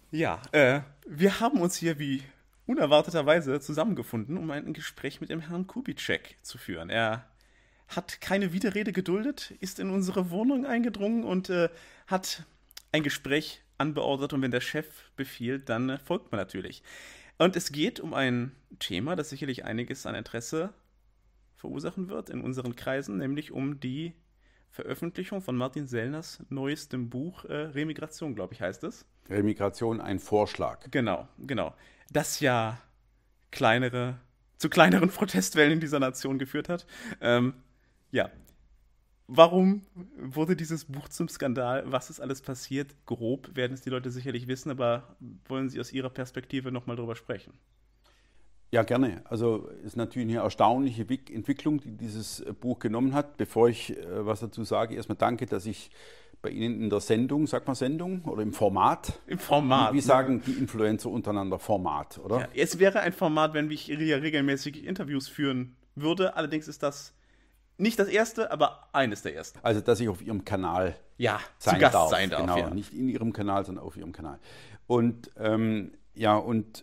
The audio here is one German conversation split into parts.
Ja, wir haben uns hier wie unerwarteterweise zusammengefunden, um ein Gespräch mit dem Herrn Kubitschek zu führen. Er hat keine Widerrede geduldet, ist in unsere Wohnung eingedrungen und hat ein Gespräch anbeordert. Und wenn der Chef befiehlt, dann folgt man natürlich. Und es geht um ein Thema, das sicherlich einiges an Interesse verursachen wird in unseren Kreisen, nämlich um die Veröffentlichung von Martin Sellners neuestem Buch Remigration, glaube ich, heißt es. Remigration ein Vorschlag. Genau, genau. Das ja kleinere, zu kleineren Protestwellen in dieser Nation geführt hat. Ja, warum wurde dieses Buch zum Skandal? Was ist alles passiert? Grob werden es die Leute sicherlich wissen, aber wollen Sie aus Ihrer Perspektive nochmal drüber sprechen? Ja, gerne. Also ist natürlich eine erstaunliche Entwicklung, die dieses Buch genommen hat. Bevor ich was dazu sage, erstmal danke, dass ich bei Ihnen in der Sendung, sagt man Sendung oder im Format? Im Wie Format, ne? sagen die Influencer untereinander? Format, oder? Ja, es wäre ein Format, wenn ich hier regelmäßig Interviews führen würde. Allerdings ist das nicht das erste, aber eines der ersten. Also, dass ich auf Ihrem Kanal Ja, zu sein Gast sein darf. darf, Genau, ja. nicht in Ihrem Kanal, sondern auf Ihrem Kanal. Und ja, und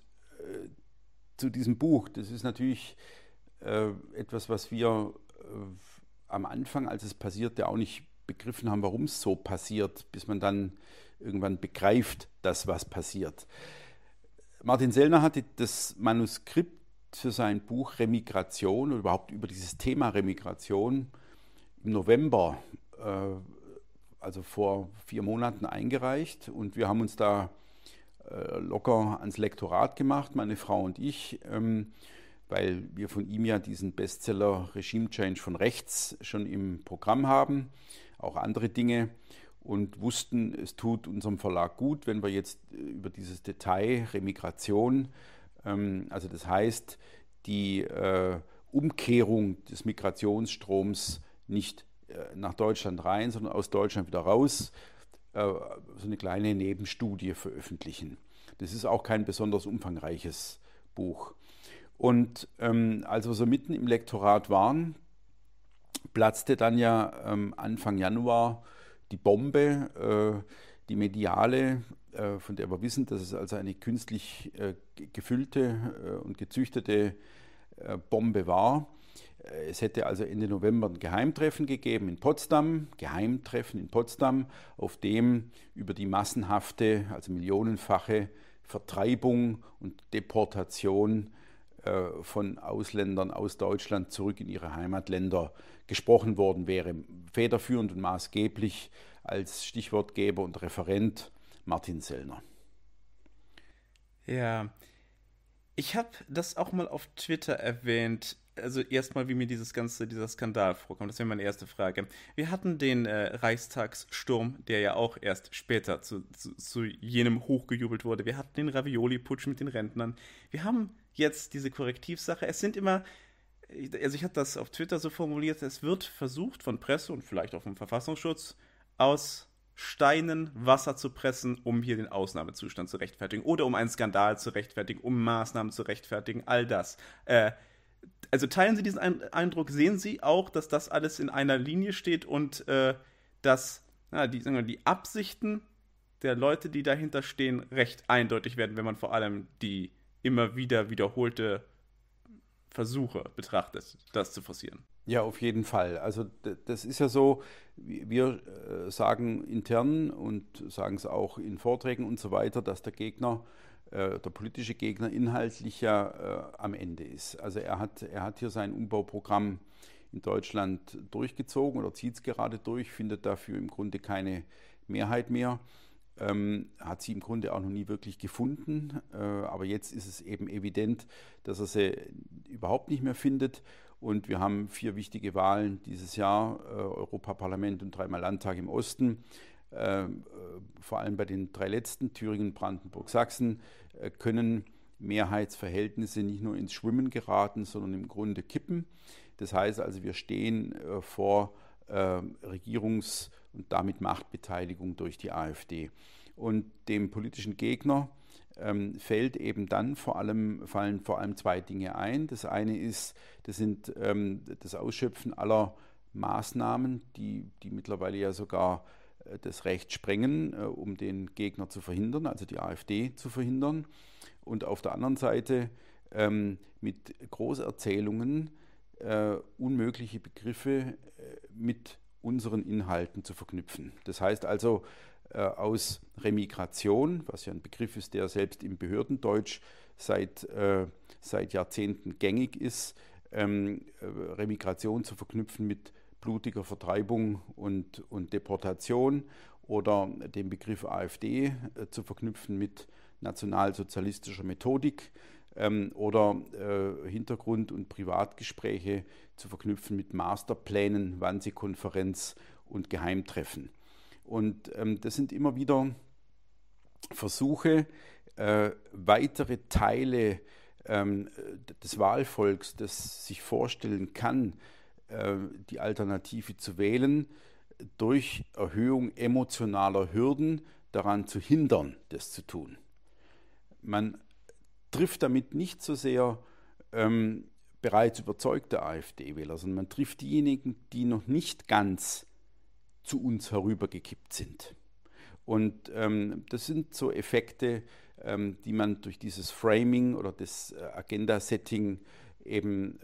zu diesem Buch, das ist natürlich etwas, was wir am Anfang, als es passierte, auch nicht begriffen haben, warum es so passiert, bis man dann irgendwann begreift, dass was passiert. Martin Sellner hatte das Manuskript für sein Buch Remigration oder überhaupt über dieses Thema Remigration im November, also vor 4 Monaten eingereicht, und wir haben uns da locker ans Lektorat gemacht, meine Frau und ich, weil wir von ihm ja diesen Bestseller Regime Change von rechts schon im Programm haben, auch andere Dinge, und wussten, es tut unserem Verlag gut, wenn wir jetzt über dieses Detail Remigration, also das heißt die Umkehrung des Migrationsstroms nicht nach Deutschland rein, sondern aus Deutschland wieder raus, so eine kleine Nebenstudie veröffentlichen. Das ist auch kein besonders umfangreiches Buch. Und als wir so mitten im Lektorat waren, platzte dann ja Anfang Januar die Bombe, die mediale, von der wir wissen, dass es also eine künstlich gefüllte und gezüchtete Bombe war. Es hätte also Ende November ein Geheimtreffen gegeben in Potsdam, auf dem über die massenhafte, also millionenfache Vertreibung und Deportation von Ausländern aus Deutschland zurück in ihre Heimatländer gesprochen worden wäre. Federführend und maßgeblich als Stichwortgeber und Referent Martin Sellner. Ja, ich habe das auch mal auf Twitter erwähnt. Also erstmal, wie mir dieser Skandal vorkommt. Das wäre meine erste Frage. Wir hatten den Reichstagssturm, der ja auch erst später zu jenem hochgejubelt wurde. Wir hatten den Ravioli-Putsch mit den Rentnern. Wir haben jetzt diese Korrektivsache. Es sind immer, also ich habe das auf Twitter so formuliert, es wird versucht von Presse und vielleicht auch vom Verfassungsschutz aus Steinen Wasser zu pressen, um hier den Ausnahmezustand zu rechtfertigen oder um einen Skandal zu rechtfertigen, um Maßnahmen zu rechtfertigen, all das. Also teilen Sie diesen Eindruck, sehen Sie auch, dass das alles in einer Linie steht und dass sagen wir, die Absichten der Leute, die dahinter stehen, recht eindeutig werden, wenn man vor allem die immer wieder wiederholte Versuche betrachtet, das zu forcieren. Ja, auf jeden Fall. Also das ist ja so, wir sagen intern und sagen es auch in Vorträgen und so weiter, dass der Gegner, der politische Gegner inhaltlich ja am Ende ist. Also er hat hier sein Umbauprogramm in Deutschland durchgezogen oder zieht es gerade durch, findet dafür im Grunde keine Mehrheit mehr. Hat sie im Grunde auch noch nie wirklich gefunden, aber jetzt ist es eben evident, dass er sie überhaupt nicht mehr findet. Und wir haben 4 wichtige Wahlen dieses Jahr, Europaparlament und 3-mal Landtag im Osten. Vor allem bei den 3 letzten, Thüringen, Brandenburg, Sachsen, können Mehrheitsverhältnisse nicht nur ins Schwimmen geraten, sondern im Grunde kippen. Das heißt also, wir stehen vor Regierungs- und damit Machtbeteiligung durch die AfD. Und dem politischen Gegner fallen vor allem 2 Dinge ein. Das eine ist, das sind das Ausschöpfen aller Maßnahmen, die mittlerweile ja sogar das Recht sprengen, um den Gegner zu verhindern, also die AfD zu verhindern. Und auf der anderen Seite mit Großerzählungen unmögliche Begriffe mit unseren Inhalten zu verknüpfen. Das heißt also, aus Remigration, was ja ein Begriff ist, der selbst im Behördendeutsch seit Jahrzehnten gängig ist, Remigration zu verknüpfen mit blutiger Vertreibung und Deportation oder den Begriff AfD zu verknüpfen mit nationalsozialistischer Methodik oder Hintergrund- und Privatgespräche zu verknüpfen mit Masterplänen, Wannsee-Konferenz und Geheimtreffen. Und das sind immer wieder Versuche, weitere Teile des Wahlvolks, das sich vorstellen kann, die Alternative zu wählen, durch Erhöhung emotionaler Hürden daran zu hindern, das zu tun. Man trifft damit nicht so sehr bereits überzeugte AfD-Wähler, sondern man trifft diejenigen, die noch nicht ganz zu uns herübergekippt sind. Und das sind so Effekte, die man durch dieses Framing oder das Agenda-Setting eben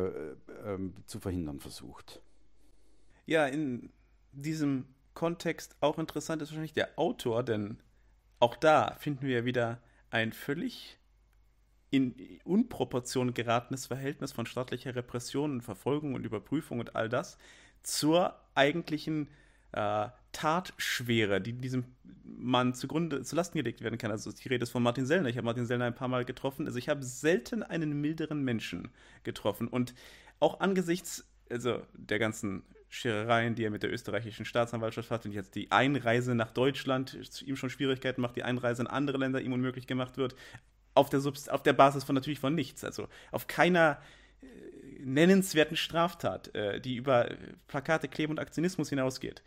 zu verhindern versucht. Ja, in diesem Kontext auch interessant ist wahrscheinlich der Autor, denn auch da finden wir wieder ein völlig in Unproportion geratenes Verhältnis von staatlicher Repression und Verfolgung und Überprüfung und all das zur eigentlichen Tatschwere, die diesem Mann zu Lasten gelegt werden kann. Also die Rede ist von Martin Sellner. Ich habe Martin Sellner ein paar Mal getroffen. Also ich habe selten einen milderen Menschen getroffen. Und auch angesichts der ganzen Scherereien, die er mit der österreichischen Staatsanwaltschaft hat und jetzt die Einreise nach Deutschland ihm schon Schwierigkeiten macht, die Einreise in andere Länder ihm unmöglich gemacht wird, auf der Basis natürlich von nichts. Also auf keiner nennenswerten Straftat, die über Plakate, Kleben und Aktionismus hinausgeht.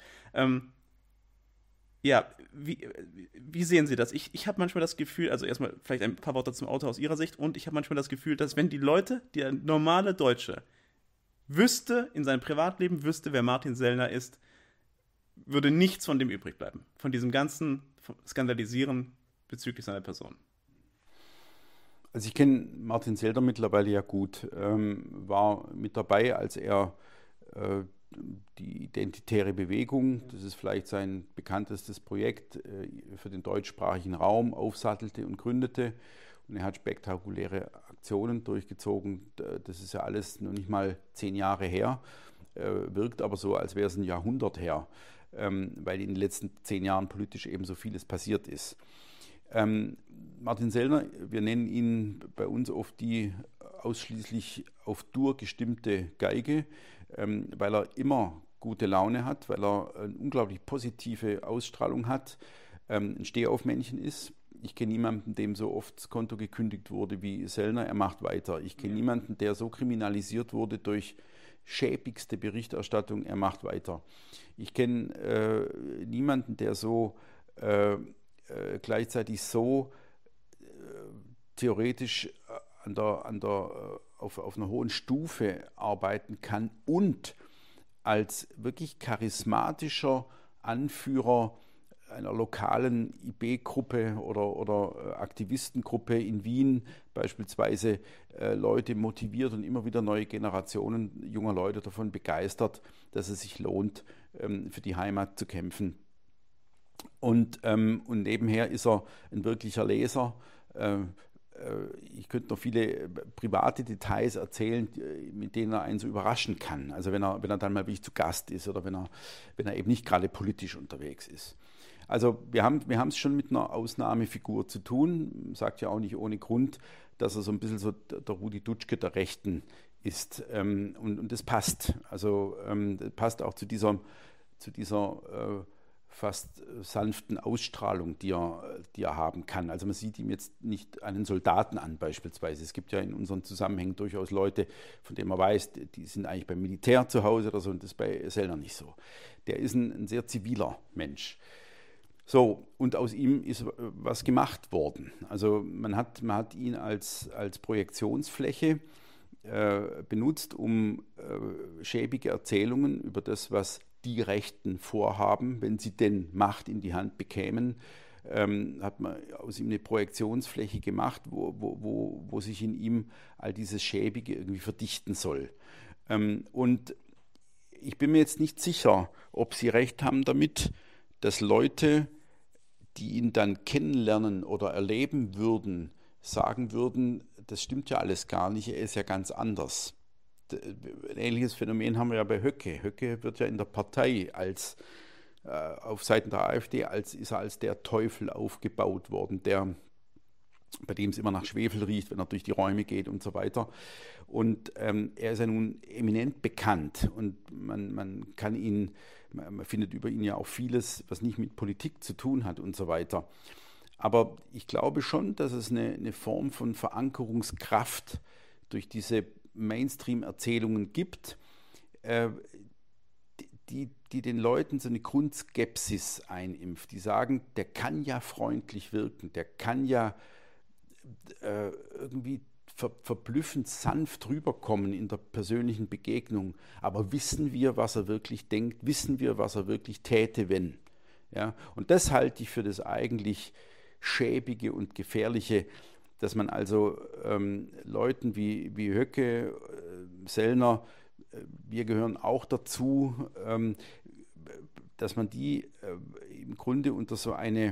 Wie sehen Sie das? Ich habe manchmal das Gefühl, also erstmal vielleicht ein paar Worte zum Autor aus Ihrer Sicht, und ich habe manchmal das Gefühl, dass wenn der normale Deutsche in seinem Privatleben wüsste, wer Martin Sellner ist, würde nichts von dem übrig bleiben. Von diesem ganzen Skandalisieren bezüglich seiner Person. Also ich kenne Martin Sellner mittlerweile ja gut, war mit dabei, als er die Identitäre Bewegung, das ist vielleicht sein bekanntestes Projekt, für den deutschsprachigen Raum aufsattelte und gründete. Und er hat spektakuläre Aktionen durchgezogen. Das ist ja alles noch nicht mal 10 Jahre her, wirkt aber so, als wäre es ein Jahrhundert her, weil in den letzten 10 Jahren politisch eben so vieles passiert ist. Martin Sellner, wir nennen ihn bei uns oft die ausschließlich auf Dur gestimmte Geige, weil er immer gute Laune hat, weil er eine unglaublich positive Ausstrahlung hat, ein Stehaufmännchen ist. Ich kenne niemanden, dem so oft das Konto gekündigt wurde wie Sellner, er macht weiter. Ich kenne niemanden, der so kriminalisiert wurde durch schäbigste Berichterstattung, er macht weiter. Ich kenne niemanden, der so gleichzeitig so theoretisch auf einer hohen Stufe arbeiten kann und als wirklich charismatischer Anführer einer lokalen IB-Gruppe oder Aktivistengruppe in Wien beispielsweise Leute motiviert und immer wieder neue Generationen junger Leute davon begeistert, dass es sich lohnt, für die Heimat zu kämpfen. Und nebenher ist er ein wirklicher Leser. Ich könnte noch viele private Details erzählen, mit denen er einen so überraschen kann. Also wenn er dann mal wirklich zu Gast ist oder wenn er eben nicht gerade politisch unterwegs ist. Also wir haben es schon mit einer Ausnahmefigur zu tun. Sagt ja auch nicht ohne Grund, dass er so ein bisschen so der Rudi Dutschke der Rechten ist. Und das passt. Also das passt auch zu dieser fast sanften Ausstrahlung, die er haben kann. Also man sieht ihm jetzt nicht einen Soldaten an beispielsweise. Es gibt ja in unseren Zusammenhängen durchaus Leute, von denen man weiß, die sind eigentlich beim Militär zu Hause oder so, und das ist bei Sellner nicht so. Der ist ein sehr ziviler Mensch. So, und aus ihm ist was gemacht worden. Also man hat ihn als Projektionsfläche benutzt, um schäbige Erzählungen über das, was die Rechten vorhaben, wenn sie denn Macht in die Hand bekämen, hat man aus ihm eine Projektionsfläche gemacht, wo sich in ihm all dieses Schäbige irgendwie verdichten soll. Und ich bin mir jetzt nicht sicher, ob Sie recht haben damit, dass Leute, die ihn dann kennenlernen oder erleben würden, sagen würden, das stimmt ja alles gar nicht, er ist ja ganz anders. Ein ähnliches Phänomen haben wir ja bei Höcke. Höcke wird ja in der Partei auf Seiten der AfD ist er als der Teufel aufgebaut worden, bei dem es immer nach Schwefel riecht, wenn er durch die Räume geht und so weiter. Und er ist ja nun eminent bekannt und man findet über ihn ja auch vieles, was nicht mit Politik zu tun hat und so weiter. Aber ich glaube schon, dass es eine Form von Verankerungskraft durch diese Mainstream-Erzählungen gibt, die den Leuten so eine Grundskepsis einimpft. Die sagen, der kann ja freundlich wirken, der kann ja irgendwie verblüffend sanft rüberkommen in der persönlichen Begegnung. Aber wissen wir, was er wirklich denkt? Wissen wir, was er wirklich täte, wenn? Ja? Und das halte ich für das eigentlich Schäbige und Gefährliche, dass man also Leuten wie Höcke, Sellner, wir gehören auch dazu, dass man die im Grunde unter so eine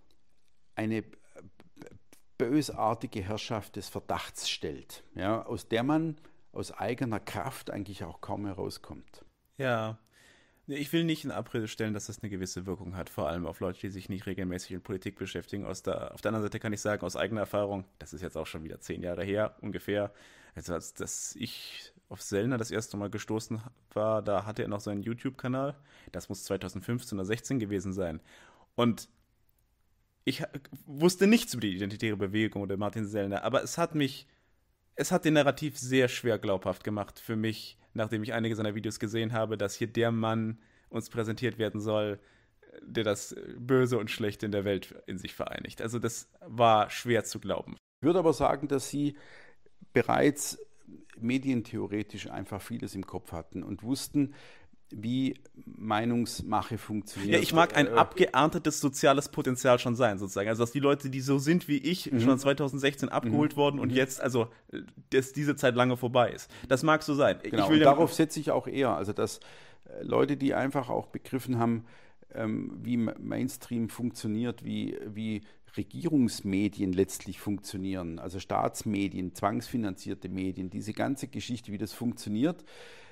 bösartige Herrschaft des Verdachts stellt, ja, aus der man aus eigener Kraft eigentlich auch kaum herauskommt. Ja, ich will nicht in Abrede stellen, dass das eine gewisse Wirkung hat, vor allem auf Leute, die sich nicht regelmäßig mit Politik beschäftigen. Auf der anderen Seite kann ich sagen, aus eigener Erfahrung, das ist jetzt auch schon wieder 10 Jahre her, ungefähr, also als ich auf Sellner das erste Mal gestoßen war, da hatte er noch seinen YouTube-Kanal, das muss 2015 oder 16 gewesen sein. Und ich wusste nichts über die identitäre Bewegung oder Martin Sellner, aber es hat den Narrativ sehr schwer glaubhaft gemacht für mich, nachdem ich einige seiner Videos gesehen habe, dass hier der Mann uns präsentiert werden soll, der das Böse und Schlechte in der Welt in sich vereinigt. Also das war schwer zu glauben. Ich würde aber sagen, dass Sie bereits medientheoretisch einfach vieles im Kopf hatten und wussten, wie Meinungsmache funktioniert. Ja, ich mag ein abgeerntetes soziales Potenzial schon sein, sozusagen. Also, dass die Leute, die so sind wie ich, schon 2016 abgeholt worden und jetzt, also, dass diese Zeit lange vorbei ist. Das mag so sein. Genau, und darauf setze ich auch eher. Also, dass Leute, die einfach auch begriffen haben, wie Mainstream funktioniert, wie Regierungsmedien letztlich funktionieren, also Staatsmedien, zwangsfinanzierte Medien, diese ganze Geschichte, wie das funktioniert,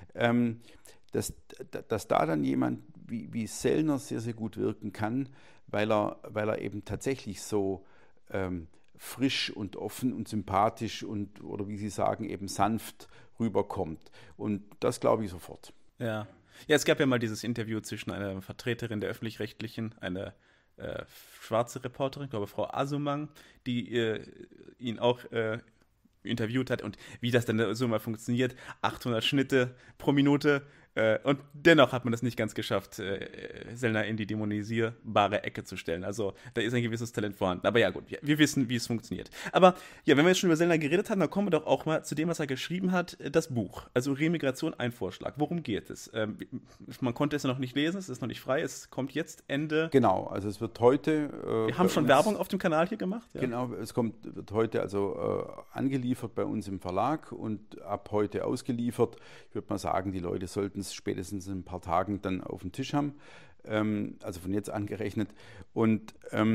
dass da dann jemand wie Sellner sehr, sehr gut wirken kann, weil er eben tatsächlich so frisch und offen und sympathisch oder wie Sie sagen, eben sanft rüberkommt. Und das glaube ich sofort. Ja. Ja, es gab ja mal dieses Interview zwischen einer Vertreterin der Öffentlich-Rechtlichen, eine schwarze Reporterin, ich glaube Frau Asumang, die ihn auch interviewt hat und wie das dann so mal funktioniert. 800 Schnitte pro Minute und dennoch hat man das nicht ganz geschafft, Sellner in die dämonisierbare Ecke zu stellen. Also da ist ein gewisses Talent vorhanden. Aber ja gut, wir wissen, wie es funktioniert. Aber ja, wenn wir jetzt schon über Sellner geredet haben, dann kommen wir doch auch mal zu dem, was er geschrieben hat, das Buch. Also Remigration, ein Vorschlag. Worum geht es? Man konnte es noch nicht lesen, es ist noch nicht frei, es kommt jetzt Ende... Genau, also es wird heute... wir haben schon Werbung auf dem Kanal hier gemacht. Ja. Genau, wird heute also angeliefert bei uns im Verlag und ab heute ausgeliefert. Ich würde mal sagen, die Leute sollten es spätestens in ein paar Tagen dann auf dem Tisch haben, also von jetzt an gerechnet. Und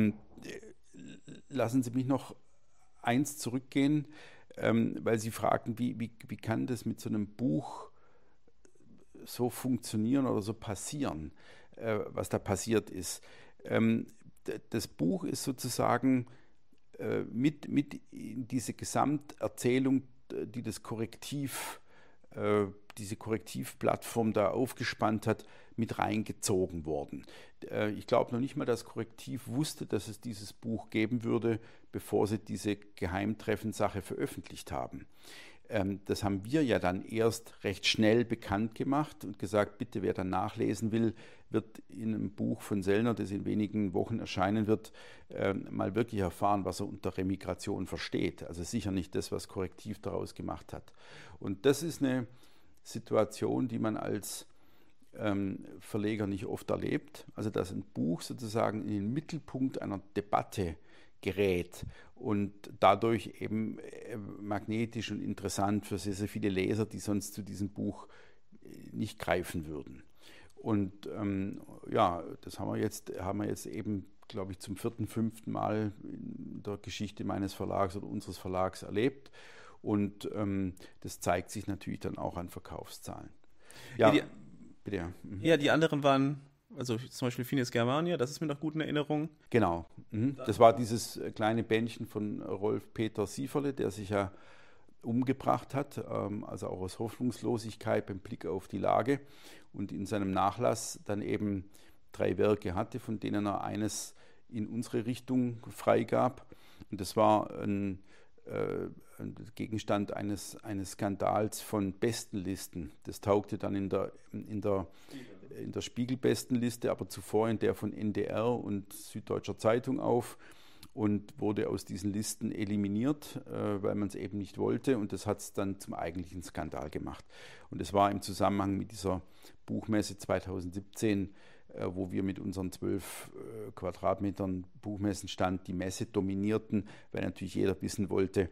lassen Sie mich noch eins zurückgehen, weil Sie fragten, wie kann das mit so einem Buch so funktionieren oder so passieren, was da passiert ist. Das Buch ist sozusagen mit in diese Gesamterzählung, die diese Korrektivplattform da aufgespannt hat, mit reingezogen worden. Ich glaube noch nicht mal, dass Korrektiv wusste, dass es dieses Buch geben würde, bevor sie diese Geheimtreffensache veröffentlicht haben. Das haben wir ja dann erst recht schnell bekannt gemacht und gesagt, bitte, wer dann nachlesen will, wird in einem Buch von Sellner, das in wenigen Wochen erscheinen wird, mal wirklich erfahren, was er unter Remigration versteht. Also sicher nicht das, was Korrektiv daraus gemacht hat. Und das ist eine Situation, die man als Verleger nicht oft erlebt. Also dass ein Buch sozusagen in den Mittelpunkt einer Debatte gerät und dadurch eben magnetisch und interessant für sehr, sehr viele Leser, die sonst zu diesem Buch nicht greifen würden. Und das haben wir jetzt eben, glaube ich, zum 4., 5. Mal in der Geschichte meines Verlags oder unseres Verlags erlebt. Und das zeigt sich natürlich dann auch an Verkaufszahlen. Ja, bitte. Ja. Ja, die anderen waren, also zum Beispiel Finis Germania, das ist mir noch gut in Erinnerung. Genau. Das war dieses kleine Bändchen von Rolf-Peter Sieferle, der sich ja umgebracht hat, also auch aus Hoffnungslosigkeit beim Blick auf die Lage und in seinem Nachlass dann eben 3 Werke hatte, von denen er eines in unsere Richtung freigab. Und das war ein Gegenstand eines Skandals von Bestenlisten. Das taugte dann in der Spiegel-Bestenliste, aber zuvor in der von NDR und Süddeutscher Zeitung auf und wurde aus diesen Listen eliminiert, weil man es eben nicht wollte. Und das hat es dann zum eigentlichen Skandal gemacht. Und es war im Zusammenhang mit dieser Buchmesse 2017, wo wir mit unseren 12 Quadratmetern Buchmessenstand die Messe dominierten, weil natürlich jeder wissen wollte,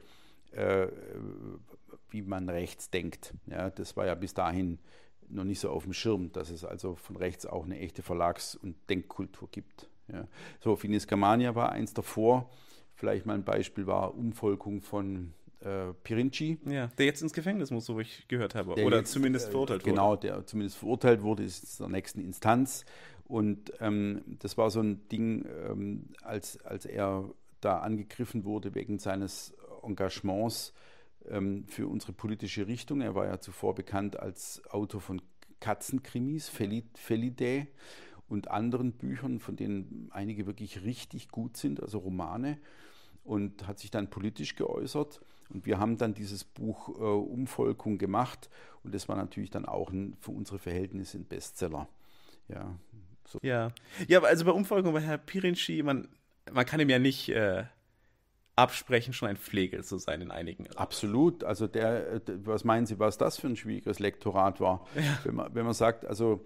wie man rechts denkt. Ja, das war ja bis dahin noch nicht so auf dem Schirm, dass es also von rechts auch eine echte Verlags- und Denkkultur gibt. Ja. So, Finis Germania war eins davor. Vielleicht mal ein Beispiel war Umvolkung von Pirinci. Ja, der jetzt ins Gefängnis muss, so wie ich gehört habe. Oder jetzt, zumindest verurteilt wurde. Genau, der zumindest verurteilt wurde, ist in der nächsten Instanz. Und das war so ein Ding, als er da angegriffen wurde wegen seines Engagements für unsere politische Richtung. Er war ja zuvor bekannt als Autor von Katzenkrimis, Felidae und anderen Büchern, von denen einige wirklich richtig gut sind, also Romane, und hat sich dann politisch geäußert. Und wir haben dann dieses Buch Umvolkung gemacht und das war natürlich dann auch für unsere Verhältnisse ein Bestseller. Ja, so. Ja, aber also bei Umvolkung bei Herrn Pirinci, man kann ihm ja nicht absprechen, schon ein Flegel zu sein in einigen. Absolut. Also was meinen Sie, was das für ein schwieriges Lektorat war? Ja. Wenn man sagt, also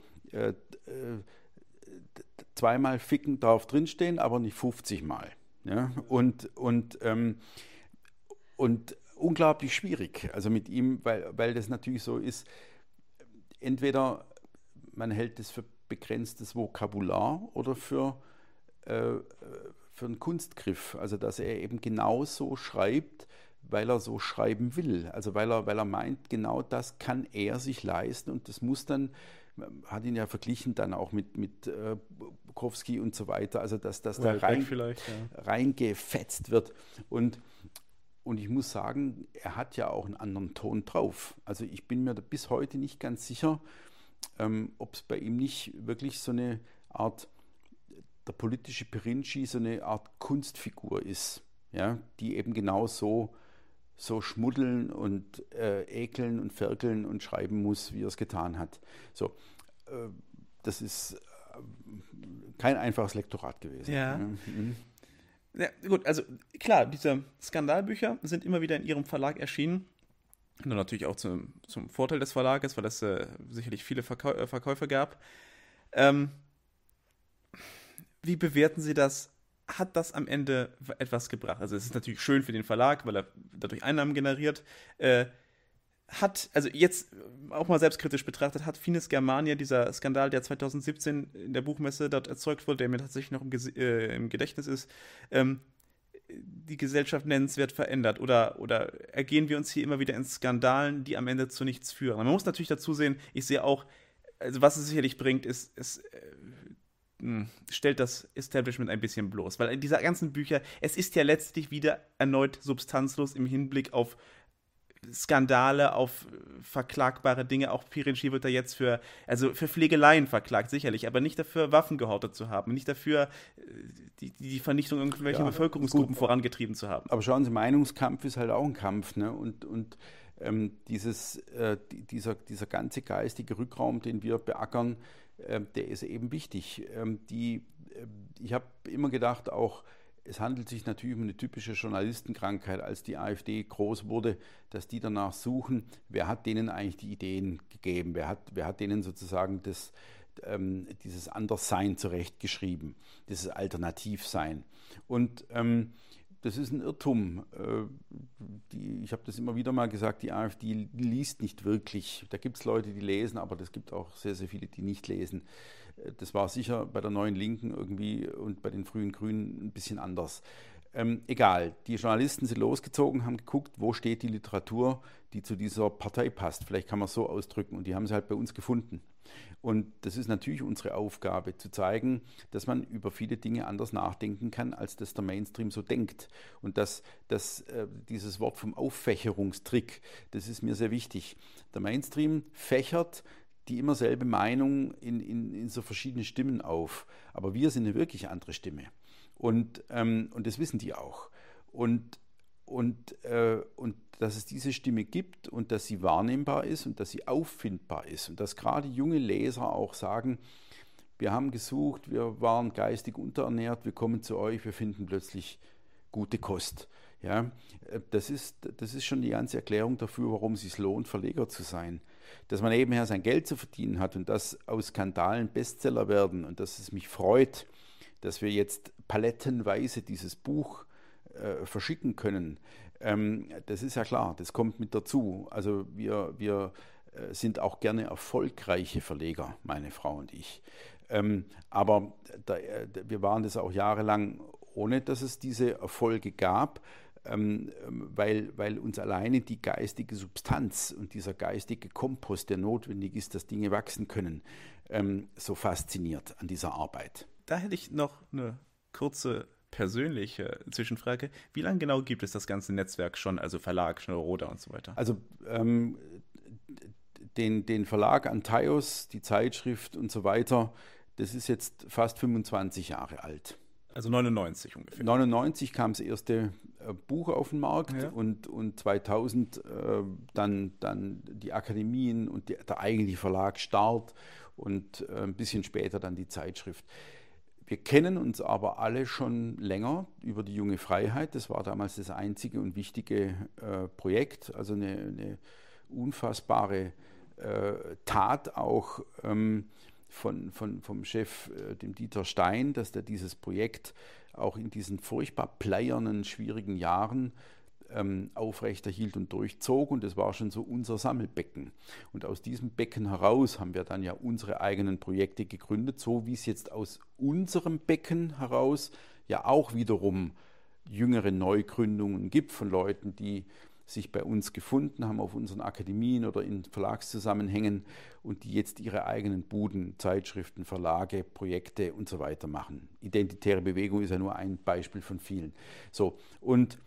2-mal ficken darf drinstehen, aber nicht 50 Mal. Ja? Und unglaublich schwierig. Also mit ihm, weil das natürlich so ist, entweder man hält es für begrenztes Vokabular oder für einen Kunstgriff, also dass er eben genau so schreibt, weil er so schreiben will, also weil er meint, genau das kann er sich leisten und das muss dann, hat ihn ja verglichen dann auch mit Bukowski und so weiter, also dass da reingefetzt wird und ich muss sagen, er hat ja auch einen anderen Ton drauf, also ich bin mir bis heute nicht ganz sicher, ob es bei ihm nicht wirklich so eine Art, der politische Pirinci so eine Art Kunstfigur ist, ja, die eben genau so schmuddeln und ekeln und ferkeln und schreiben muss, wie er es getan hat. So, das ist kein einfaches Lektorat gewesen. Ja. Ja, gut, also klar, diese Skandalbücher sind immer wieder in ihrem Verlag erschienen. Und natürlich auch zum Vorteil des Verlages, weil es sicherlich viele Verkäufe gab. Wie bewerten Sie das? Hat das am Ende etwas gebracht? Also es ist natürlich schön für den Verlag, weil er dadurch Einnahmen generiert. Also jetzt auch mal selbstkritisch betrachtet, hat Finis Germania, dieser Skandal, der 2017 in der Buchmesse dort erzeugt wurde, der mir tatsächlich noch im Gedächtnis ist, die Gesellschaft nennenswert verändert? Oder ergehen wir uns hier immer wieder in Skandalen, die am Ende zu nichts führen? Man muss natürlich dazu sehen, ich sehe auch, also was es sicherlich bringt, es stellt das Establishment ein bisschen bloß. Weil in dieser ganzen Bücher, es ist ja letztlich wieder erneut substanzlos im Hinblick auf Skandale, auf verklagbare Dinge. Auch Pirinci wird da jetzt für Pflegeleien verklagt, sicherlich, aber nicht dafür, Waffen gehortet zu haben, nicht dafür, die Vernichtung irgendwelcher Bevölkerungsgruppen vorangetrieben zu haben. Aber schauen Sie, Meinungskampf ist halt auch ein Kampf, ne? Und dieser ganze geistige Rückraum, den wir beackern, der ist eben wichtig. Ich habe immer gedacht, auch Es handelt sich natürlich um eine typische Journalistenkrankheit, als die AfD groß wurde, dass die danach suchen, wer hat denen eigentlich die Ideen gegeben, wer hat denen sozusagen dieses Anderssein zurechtgeschrieben, dieses Alternativsein. Und das ist ein Irrtum. Ich habe das immer wieder mal gesagt, die AfD liest nicht wirklich. Da gibt es Leute, die lesen, aber es gibt auch sehr, sehr viele, die nicht lesen. Das war sicher bei der Neuen Linken irgendwie und bei den frühen Grünen ein bisschen anders. Egal, die Journalisten sind losgezogen, haben geguckt, wo steht die Literatur, die zu dieser Partei passt. Vielleicht kann man es so ausdrücken. Und die haben sie halt bei uns gefunden. Und das ist natürlich unsere Aufgabe, zu zeigen, dass man über viele Dinge anders nachdenken kann, als das der Mainstream so denkt. Und dieses Wort vom Auffächerungstrick, das ist mir sehr wichtig. Der Mainstream fächert die immer selbe Meinung in so verschiedene Stimmen auf. Aber wir sind eine wirklich andere Stimme. Und das wissen die auch. Und dass es diese Stimme gibt und dass sie wahrnehmbar ist und dass sie auffindbar ist. Und dass gerade junge Leser auch sagen, wir haben gesucht, wir waren geistig unterernährt, wir kommen zu euch, wir finden plötzlich gute Kost. Ja, das ist schon die ganze Erklärung dafür, warum es sich lohnt, Verleger zu sein. Dass man nebenher sein Geld zu verdienen hat und dass aus Skandalen Bestseller werden und dass es mich freut, dass wir jetzt palettenweise dieses Buch verschicken können. Das ist ja klar, das kommt mit dazu. Also wir sind auch gerne erfolgreiche Verleger, meine Frau und ich. Aber wir waren das auch jahrelang, ohne dass es diese Erfolge gab, weil uns alleine die geistige Substanz und dieser geistige Kompost, der notwendig ist, dass Dinge wachsen können, so fasziniert an dieser Arbeit. Da hätte ich noch eine kurze persönliche Zwischenfrage. Wie lange genau gibt es das ganze Netzwerk schon, also Verlag, Schnellroda und so weiter? Also den Verlag Antaios, die Zeitschrift und so weiter, das ist jetzt fast 25 Jahre alt. Also 99 ungefähr. 99 kam das erste Buch auf den Markt, ja. und 2000 dann die Akademien und der eigentliche Verlagsstart und ein bisschen später dann die Zeitschrift. Wir kennen uns aber alle schon länger über die Junge Freiheit. Das war damals das einzige und wichtige Projekt, also eine unfassbare Tat auch vom Chef, dem Dieter Stein, dass der dieses Projekt auch in diesen furchtbar bleiernen, schwierigen Jahren aufrechterhielt und durchzog. Und das war schon so unser Sammelbecken. Und aus diesem Becken heraus haben wir dann ja unsere eigenen Projekte gegründet, so wie es jetzt aus unserem Becken heraus ja auch wiederum jüngere Neugründungen gibt von Leuten, die sich bei uns gefunden haben auf unseren Akademien oder in Verlagszusammenhängen und die jetzt ihre eigenen Buden, Zeitschriften, Verlage, Projekte und so weiter machen. Identitäre Bewegung ist ja nur ein Beispiel von vielen. So, und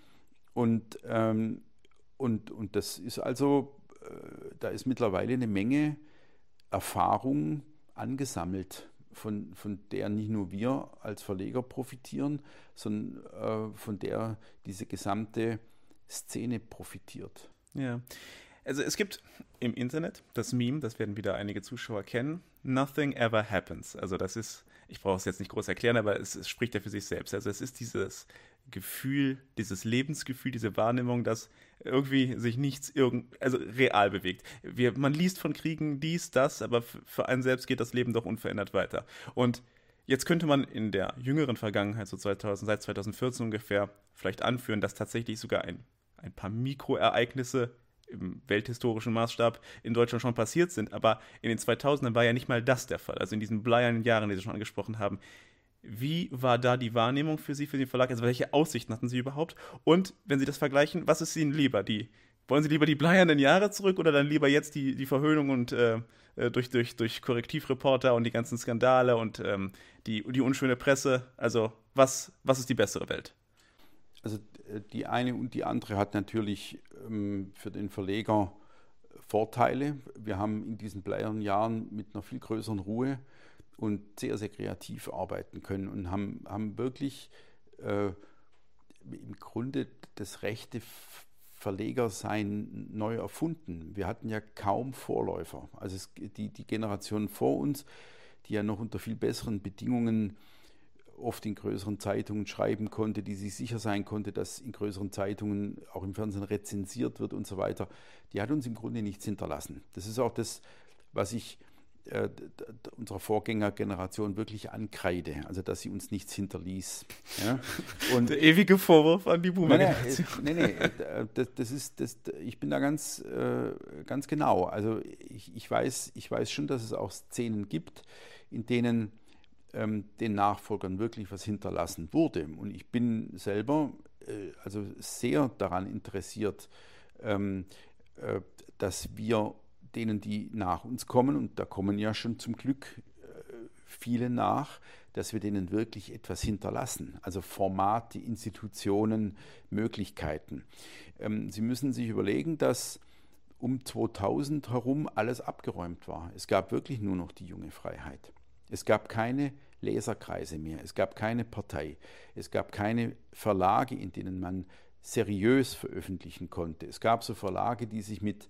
das ist also, da ist mittlerweile eine Menge Erfahrung angesammelt, von der nicht nur wir als Verleger profitieren, sondern von der diese gesamte Szene profitiert. Ja, also es gibt im Internet das Meme, das werden wieder einige Zuschauer kennen, Nothing ever happens. Also das ist, ich brauche es jetzt nicht groß erklären, aber es spricht ja für sich selbst. Also es ist dieses Gefühl, dieses Lebensgefühl, diese Wahrnehmung, dass irgendwie sich nichts also real bewegt. Man liest von Kriegen dies, das, aber für einen selbst geht das Leben doch unverändert weiter. Und jetzt könnte man in der jüngeren Vergangenheit, so seit 2014 ungefähr, vielleicht anführen, dass tatsächlich sogar ein paar Mikroereignisse im welthistorischen Maßstab in Deutschland schon passiert sind. Aber in den 2000ern war ja nicht mal das der Fall. Also in diesen bleiernen Jahren, die Sie schon angesprochen haben. Wie war da die Wahrnehmung für Sie, für den Verlag? Also welche Aussichten hatten Sie überhaupt? Und wenn Sie das vergleichen, was ist Ihnen lieber? Wollen Sie lieber die bleiernen Jahre zurück oder dann lieber jetzt die Verhöhnung und durch Korrektivreporter und die ganzen Skandale und die unschöne Presse? Also was ist die bessere Welt? Also die eine und die andere hat natürlich für den Verleger Vorteile. Wir haben in diesen bleiernen Jahren mit einer viel größeren Ruhe und sehr, sehr kreativ arbeiten können und haben wirklich im Grunde das rechte Verlegersein neu erfunden. Wir hatten ja kaum Vorläufer. Also die Generation vor uns, die ja noch unter viel besseren Bedingungen oft in größeren Zeitungen schreiben konnte, die sich sicher sein konnte, dass in größeren Zeitungen auch im Fernsehen rezensiert wird und so weiter, die hat uns im Grunde nichts hinterlassen. Das ist auch das, was ich unserer Vorgängergeneration wirklich ankreide, also dass sie uns nichts hinterließ. Ja? Und der ewige Vorwurf an die Boomer-Generation. Ich bin da ganz genau. Also ich weiß schon, dass es auch Szenen gibt, in denen den Nachfolgern wirklich was hinterlassen wurde. Und ich bin selber also sehr daran interessiert, dass wir denen, die nach uns kommen, und da kommen ja schon zum Glück viele nach, dass wir denen wirklich etwas hinterlassen. Also Formate, Institutionen, Möglichkeiten. Sie müssen sich überlegen, dass um 2000 herum alles abgeräumt war. Es gab wirklich nur noch die junge Freiheit. Es gab keine Leserkreise mehr, es gab keine Partei, es gab keine Verlage, in denen man seriös veröffentlichen konnte. Es gab so Verlage, die sich mit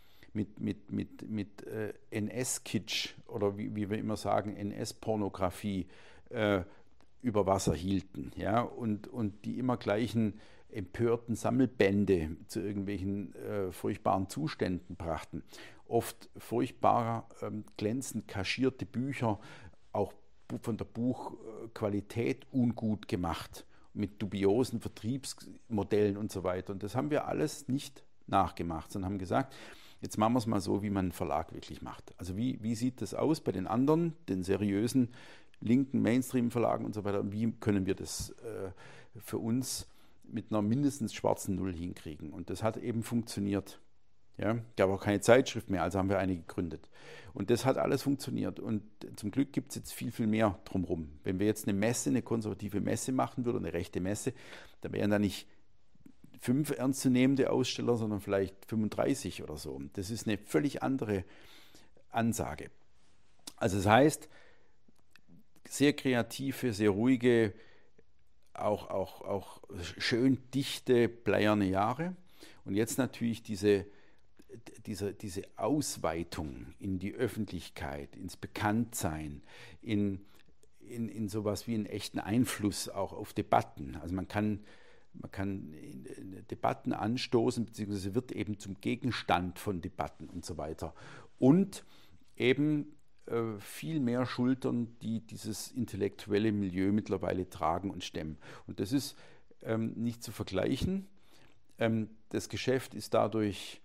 NS-Kitsch oder wie wir immer sagen, NS-Pornografie über Wasser hielten, ja, und die immer gleichen empörten Sammelbände zu irgendwelchen furchtbaren Zuständen brachten. Oft furchtbar glänzend kaschierte Bücher, auch von der Buchqualität ungut gemacht, mit dubiosen Vertriebsmodellen und so weiter. Und das haben wir alles nicht nachgemacht, sondern haben gesagt, jetzt machen wir es mal so, wie man einen Verlag wirklich macht. Also wie sieht das aus bei den anderen, den seriösen linken Mainstream-Verlagen und so weiter? Und wie können wir das für uns mit einer mindestens schwarzen Null hinkriegen? Und das hat eben funktioniert. Ja, gab auch keine Zeitschrift mehr, also haben wir eine gegründet. Und das hat alles funktioniert. Und zum Glück gibt es jetzt viel, viel mehr drumherum. Wenn wir jetzt eine Messe, eine konservative Messe machen würden, eine rechte Messe, dann wären da nicht 5 ernstzunehmende Aussteller, sondern vielleicht 35 oder so. Das ist eine völlig andere Ansage. Also das heißt, sehr kreative, sehr ruhige, auch schön dichte, bleierne Jahre. Und jetzt natürlich diese Ausweitung in die Öffentlichkeit, ins Bekanntsein, in sowas wie einen echten Einfluss auch auf Debatten. Also man kann Debatten anstoßen, beziehungsweise wird eben zum Gegenstand von Debatten und so weiter. Und eben viel mehr Schultern, die dieses intellektuelle Milieu mittlerweile tragen und stemmen. Und das ist nicht zu vergleichen. Das Geschäft ist dadurch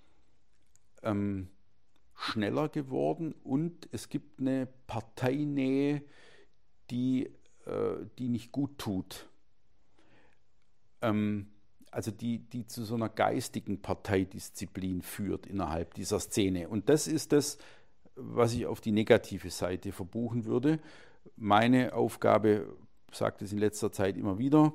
schneller geworden und es gibt eine Parteinähe, die nicht gut tut. Also die zu so einer geistigen Parteidisziplin führt innerhalb dieser Szene. Und das ist das, was ich auf die negative Seite verbuchen würde. Meine Aufgabe, sagt es in letzter Zeit immer wieder,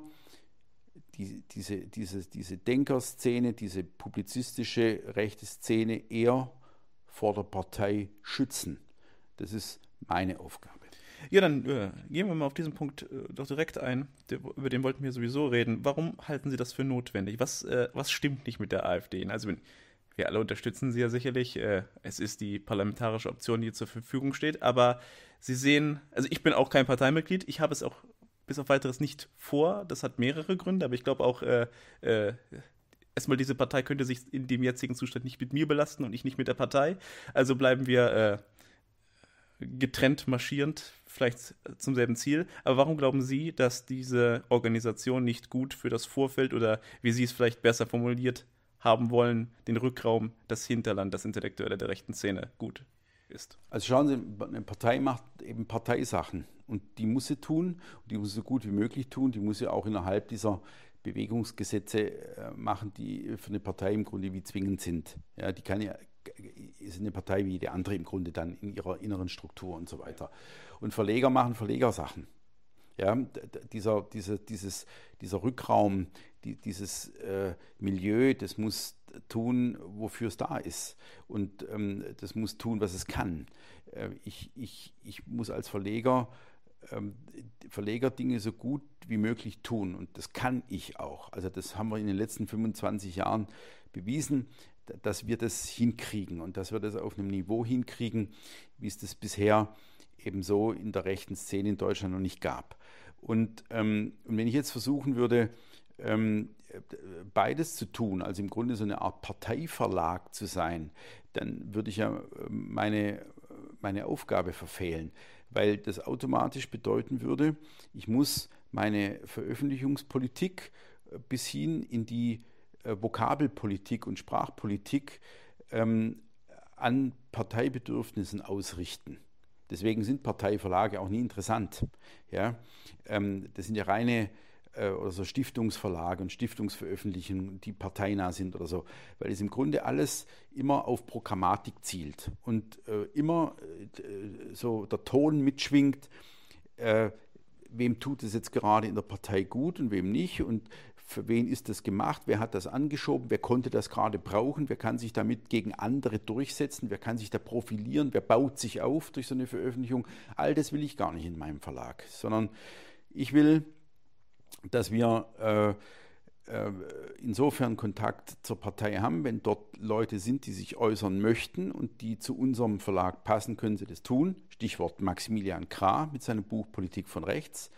diese Denkerszene, diese publizistische rechte Szene eher vor der Partei schützen. Das ist meine Aufgabe. Ja, dann gehen wir mal auf diesen Punkt doch direkt ein. Über den wollten wir sowieso reden. Warum halten Sie das für notwendig? Was stimmt nicht mit der AfD? Also wir alle unterstützen sie ja sicherlich. Es ist die parlamentarische Option, die zur Verfügung steht. Aber Sie sehen, also ich bin auch kein Parteimitglied. Ich habe es auch bis auf Weiteres nicht vor. Das hat mehrere Gründe. Aber ich glaube auch, erstmal diese Partei könnte sich in dem jetzigen Zustand nicht mit mir belasten und ich nicht mit der Partei. Also bleiben wir getrennt marschierend, vielleicht zum selben Ziel. Aber warum glauben Sie, dass diese Organisation nicht gut für das Vorfeld oder, wie Sie es vielleicht besser formuliert haben wollen, den Rückraum, das Hinterland, das Intellektuelle der rechten Szene gut ist? Also schauen Sie, eine Partei macht eben Parteisachen und die muss sie tun, und die muss sie so gut wie möglich tun, die muss sie auch innerhalb dieser Bewegungsgesetze machen, die für eine Partei im Grunde wie zwingend sind. Ja, die ist eine Partei wie jede andere im Grunde dann in ihrer inneren Struktur und so weiter. Und Verleger machen Verlegersachen. Ja, dieser Rückraum, dieses Milieu, das muss tun, wofür es da ist. Und das muss tun, was es kann. Ich muss als Verlegerdinge so gut wie möglich tun. Und das kann ich auch. Also das haben wir in den letzten 25 Jahren bewiesen, dass wir das hinkriegen und dass wir das auf einem Niveau hinkriegen, wie es das bisher eben so in der rechten Szene in Deutschland noch nicht gab. Und wenn ich jetzt versuchen würde, beides zu tun, also im Grunde so eine Art Parteiverlag zu sein, dann würde ich ja meine Aufgabe verfehlen, weil das automatisch bedeuten würde, ich muss meine Veröffentlichungspolitik bis hin in die Vokabelpolitik und Sprachpolitik an Parteibedürfnissen ausrichten. Deswegen sind Parteiverlage auch nie interessant. Ja? Das sind ja reine oder so Stiftungsverlage und Stiftungsveröffentlichungen, die parteinah sind oder so, weil es im Grunde alles immer auf Programmatik zielt und immer so der Ton mitschwingt, wem tut es jetzt gerade in der Partei gut und wem nicht und für wen ist das gemacht, wer hat das angeschoben, wer konnte das gerade brauchen, wer kann sich damit gegen andere durchsetzen, wer kann sich da profilieren, wer baut sich auf durch so eine Veröffentlichung. All das will ich gar nicht in meinem Verlag, sondern ich will, dass wir insofern Kontakt zur Partei haben, wenn dort Leute sind, die sich äußern möchten und die zu unserem Verlag passen, können sie das tun. Stichwort Maximilian Krah mit seinem Buch Politik von Rechts.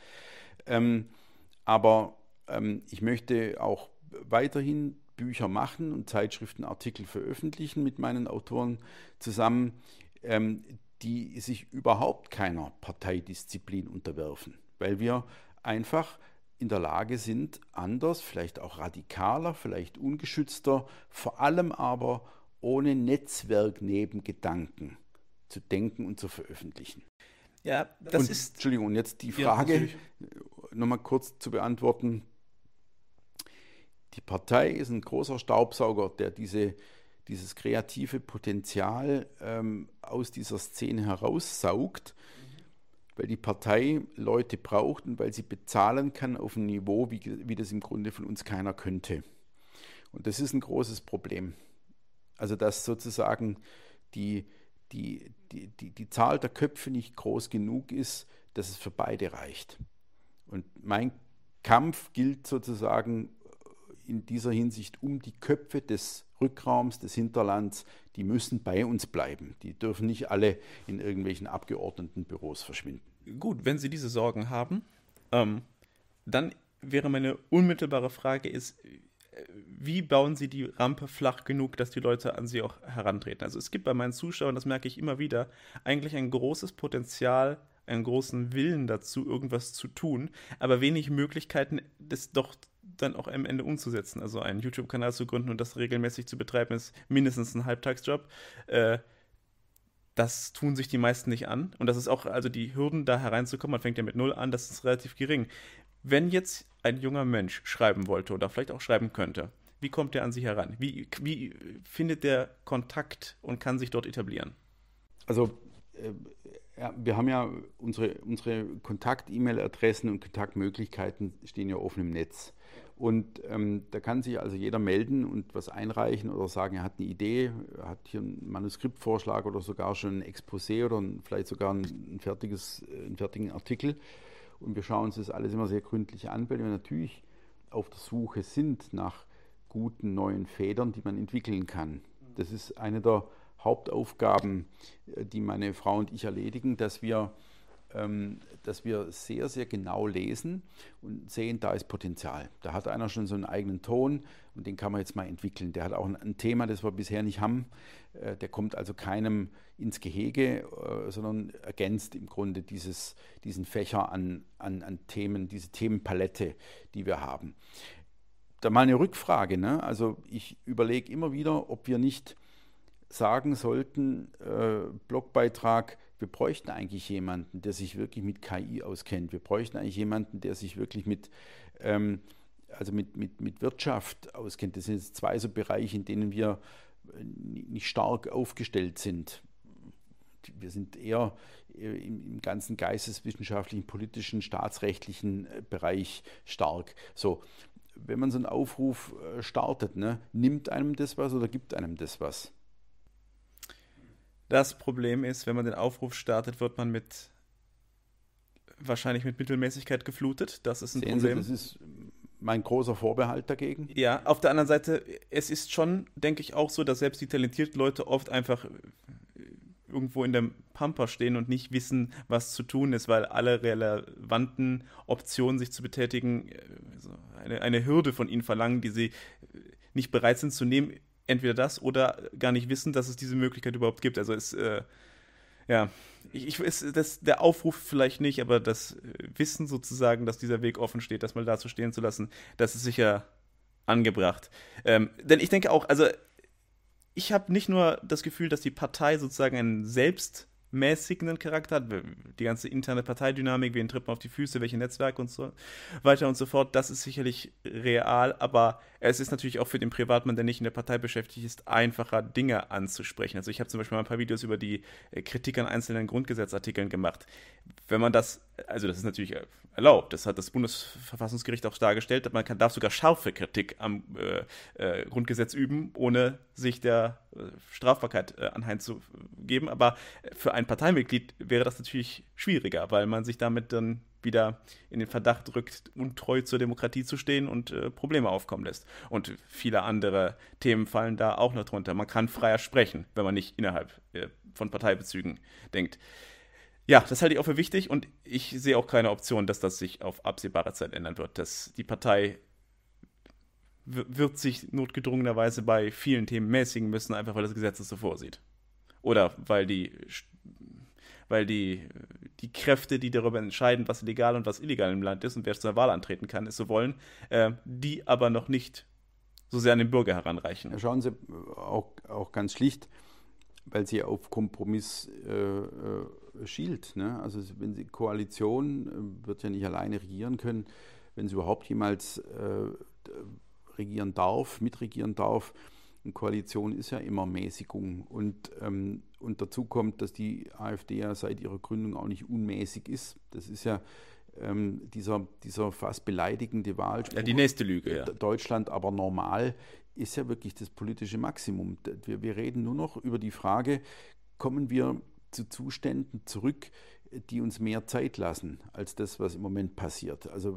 Aber ich möchte auch weiterhin Bücher machen und Zeitschriftenartikel veröffentlichen mit meinen Autoren zusammen, die sich überhaupt keiner Parteidisziplin unterwerfen, weil wir einfach in der Lage sind, anders, vielleicht auch radikaler, vielleicht ungeschützter, vor allem aber ohne Netzwerknebengedanken zu denken und zu veröffentlichen. Ja, das ist... Entschuldigung, und jetzt die Frage nochmal kurz zu beantworten. Die Partei ist ein großer Staubsauger, der dieses kreative Potenzial aus dieser Szene heraussaugt, weil die Partei Leute braucht und weil sie bezahlen kann auf einem Niveau, wie das im Grunde von uns keiner könnte. Und das ist ein großes Problem. Also dass sozusagen die Zahl der Köpfe nicht groß genug ist, dass es für beide reicht. Und mein Kampf gilt sozusagen in dieser Hinsicht um die Köpfe des Rückraums, des Hinterlands, die müssen bei uns bleiben. Die dürfen nicht alle in irgendwelchen Abgeordnetenbüros verschwinden. Gut, wenn Sie diese Sorgen haben, dann wäre meine unmittelbare Frage wie bauen Sie die Rampe flach genug, dass die Leute an Sie auch herantreten? Also es gibt bei meinen Zuschauern, das merke ich immer wieder, eigentlich ein großes Potenzial, einen großen Willen dazu, irgendwas zu tun, aber wenig Möglichkeiten, das doch dann auch am Ende umzusetzen. Also einen YouTube-Kanal zu gründen und das regelmäßig zu betreiben, ist mindestens ein Halbtagsjob. Das tun sich die meisten nicht an. Und das ist auch, also die Hürden, da hereinzukommen, man fängt ja mit Null an, das ist relativ gering. Wenn jetzt ein junger Mensch schreiben wollte oder vielleicht auch schreiben könnte, wie kommt er an Sie heran? Wie findet der Kontakt und kann sich dort etablieren? Also ja, wir haben ja unsere Kontakt-E-Mail-Adressen und Kontaktmöglichkeiten stehen ja offen im Netz. Und da kann sich also jeder melden und was einreichen oder sagen, er hat eine Idee, er hat hier einen Manuskriptvorschlag oder sogar schon ein Exposé oder vielleicht sogar einen fertigen Artikel. Und wir schauen uns das alles immer sehr gründlich an, weil wir natürlich auf der Suche sind nach guten neuen Federn, die man entwickeln kann. Das ist eine der Hauptaufgaben, die meine Frau und ich erledigen, dass wir sehr, sehr genau lesen und sehen, da ist Potenzial. Da hat einer schon so einen eigenen Ton und den kann man jetzt mal entwickeln. Der hat auch ein Thema, das wir bisher nicht haben. Der kommt also keinem ins Gehege, sondern ergänzt im Grunde diesen Fächer an Themen, diese Themenpalette, die wir haben. Da mal eine Rückfrage, ne? Also ich überlege immer wieder, ob wir nicht sagen sollten, Blogbeitrag, wir bräuchten eigentlich jemanden, der sich wirklich mit KI auskennt. Wir bräuchten eigentlich jemanden, der sich wirklich mit Wirtschaft auskennt. Das sind jetzt zwei so Bereiche, in denen wir nicht stark aufgestellt sind. Wir sind eher im ganzen geisteswissenschaftlichen, politischen, staatsrechtlichen Bereich stark. So, wenn man so einen Aufruf startet, ne, nimmt einem das was oder gibt einem das was? Das Problem ist, wenn man den Aufruf startet, wird man wahrscheinlich mit Mittelmäßigkeit geflutet. Das ist ein Problem. Das ist mein großer Vorbehalt dagegen. Ja, auf der anderen Seite, es ist schon, denke ich, auch so, dass selbst die talentierten Leute oft einfach irgendwo in der Pampa stehen und nicht wissen, was zu tun ist, weil alle relevanten Optionen, sich zu betätigen, eine Hürde von ihnen verlangen, die sie nicht bereit sind zu nehmen. Entweder das oder gar nicht wissen, dass es diese Möglichkeit überhaupt gibt. Also der Aufruf vielleicht nicht, aber das Wissen sozusagen, dass dieser Weg offen steht, das mal da so stehen zu lassen, das ist sicher angebracht. Denn ich denke auch, also ich habe nicht nur das Gefühl, dass die Partei sozusagen einen selbstmäßigenden Charakter hat, die ganze interne Parteidynamik, wen tritt man auf die Füße, welche Netzwerke und so weiter und so fort, das ist sicherlich real, aber es ist natürlich auch für den Privatmann, der nicht in der Partei beschäftigt ist, einfacher, Dinge anzusprechen. Also ich habe zum Beispiel mal ein paar Videos über die Kritik an einzelnen Grundgesetzartikeln gemacht. Wenn man das, also das ist natürlich erlaubt, das hat das Bundesverfassungsgericht auch dargestellt, man darf sogar scharfe Kritik am Grundgesetz üben, ohne sich der Strafbarkeit anheimzugeben, aber für ein Parteimitglied wäre das natürlich schwieriger, weil man sich damit dann wieder in den Verdacht rückt, untreu zur Demokratie zu stehen und Probleme aufkommen lässt. Und viele andere Themen fallen da auch noch drunter. Man kann freier sprechen, wenn man nicht innerhalb von Parteibezügen denkt. Ja, das halte ich auch für wichtig und ich sehe auch keine Option, dass das sich auf absehbare Zeit ändern wird. Dass die Partei wird sich notgedrungenerweise bei vielen Themen mäßigen müssen, einfach weil das Gesetz es so vorsieht. Oder weil die Kräfte, die darüber entscheiden, was legal und was illegal im Land ist und wer zur Wahl antreten kann, es so wollen, die aber noch nicht so sehr an den Bürger heranreichen. Ja, schauen Sie, auch ganz schlicht, weil sie auf Kompromiss schielt. Ne? Also wenn die Koalition wird ja nicht alleine regieren können, wenn sie überhaupt jemals regieren darf, mitregieren darf. Eine Koalition ist ja immer Mäßigung und dazu kommt, dass die AfD ja seit ihrer Gründung auch nicht unmäßig ist. Das ist ja dieser fast beleidigende Wahlspruch. Ja, die nächste Lüge, ja. Deutschland aber normal ist ja wirklich das politische Maximum. Wir reden nur noch über die Frage, kommen wir zu Zuständen zurück, die uns mehr Zeit lassen, als das, was im Moment passiert. Also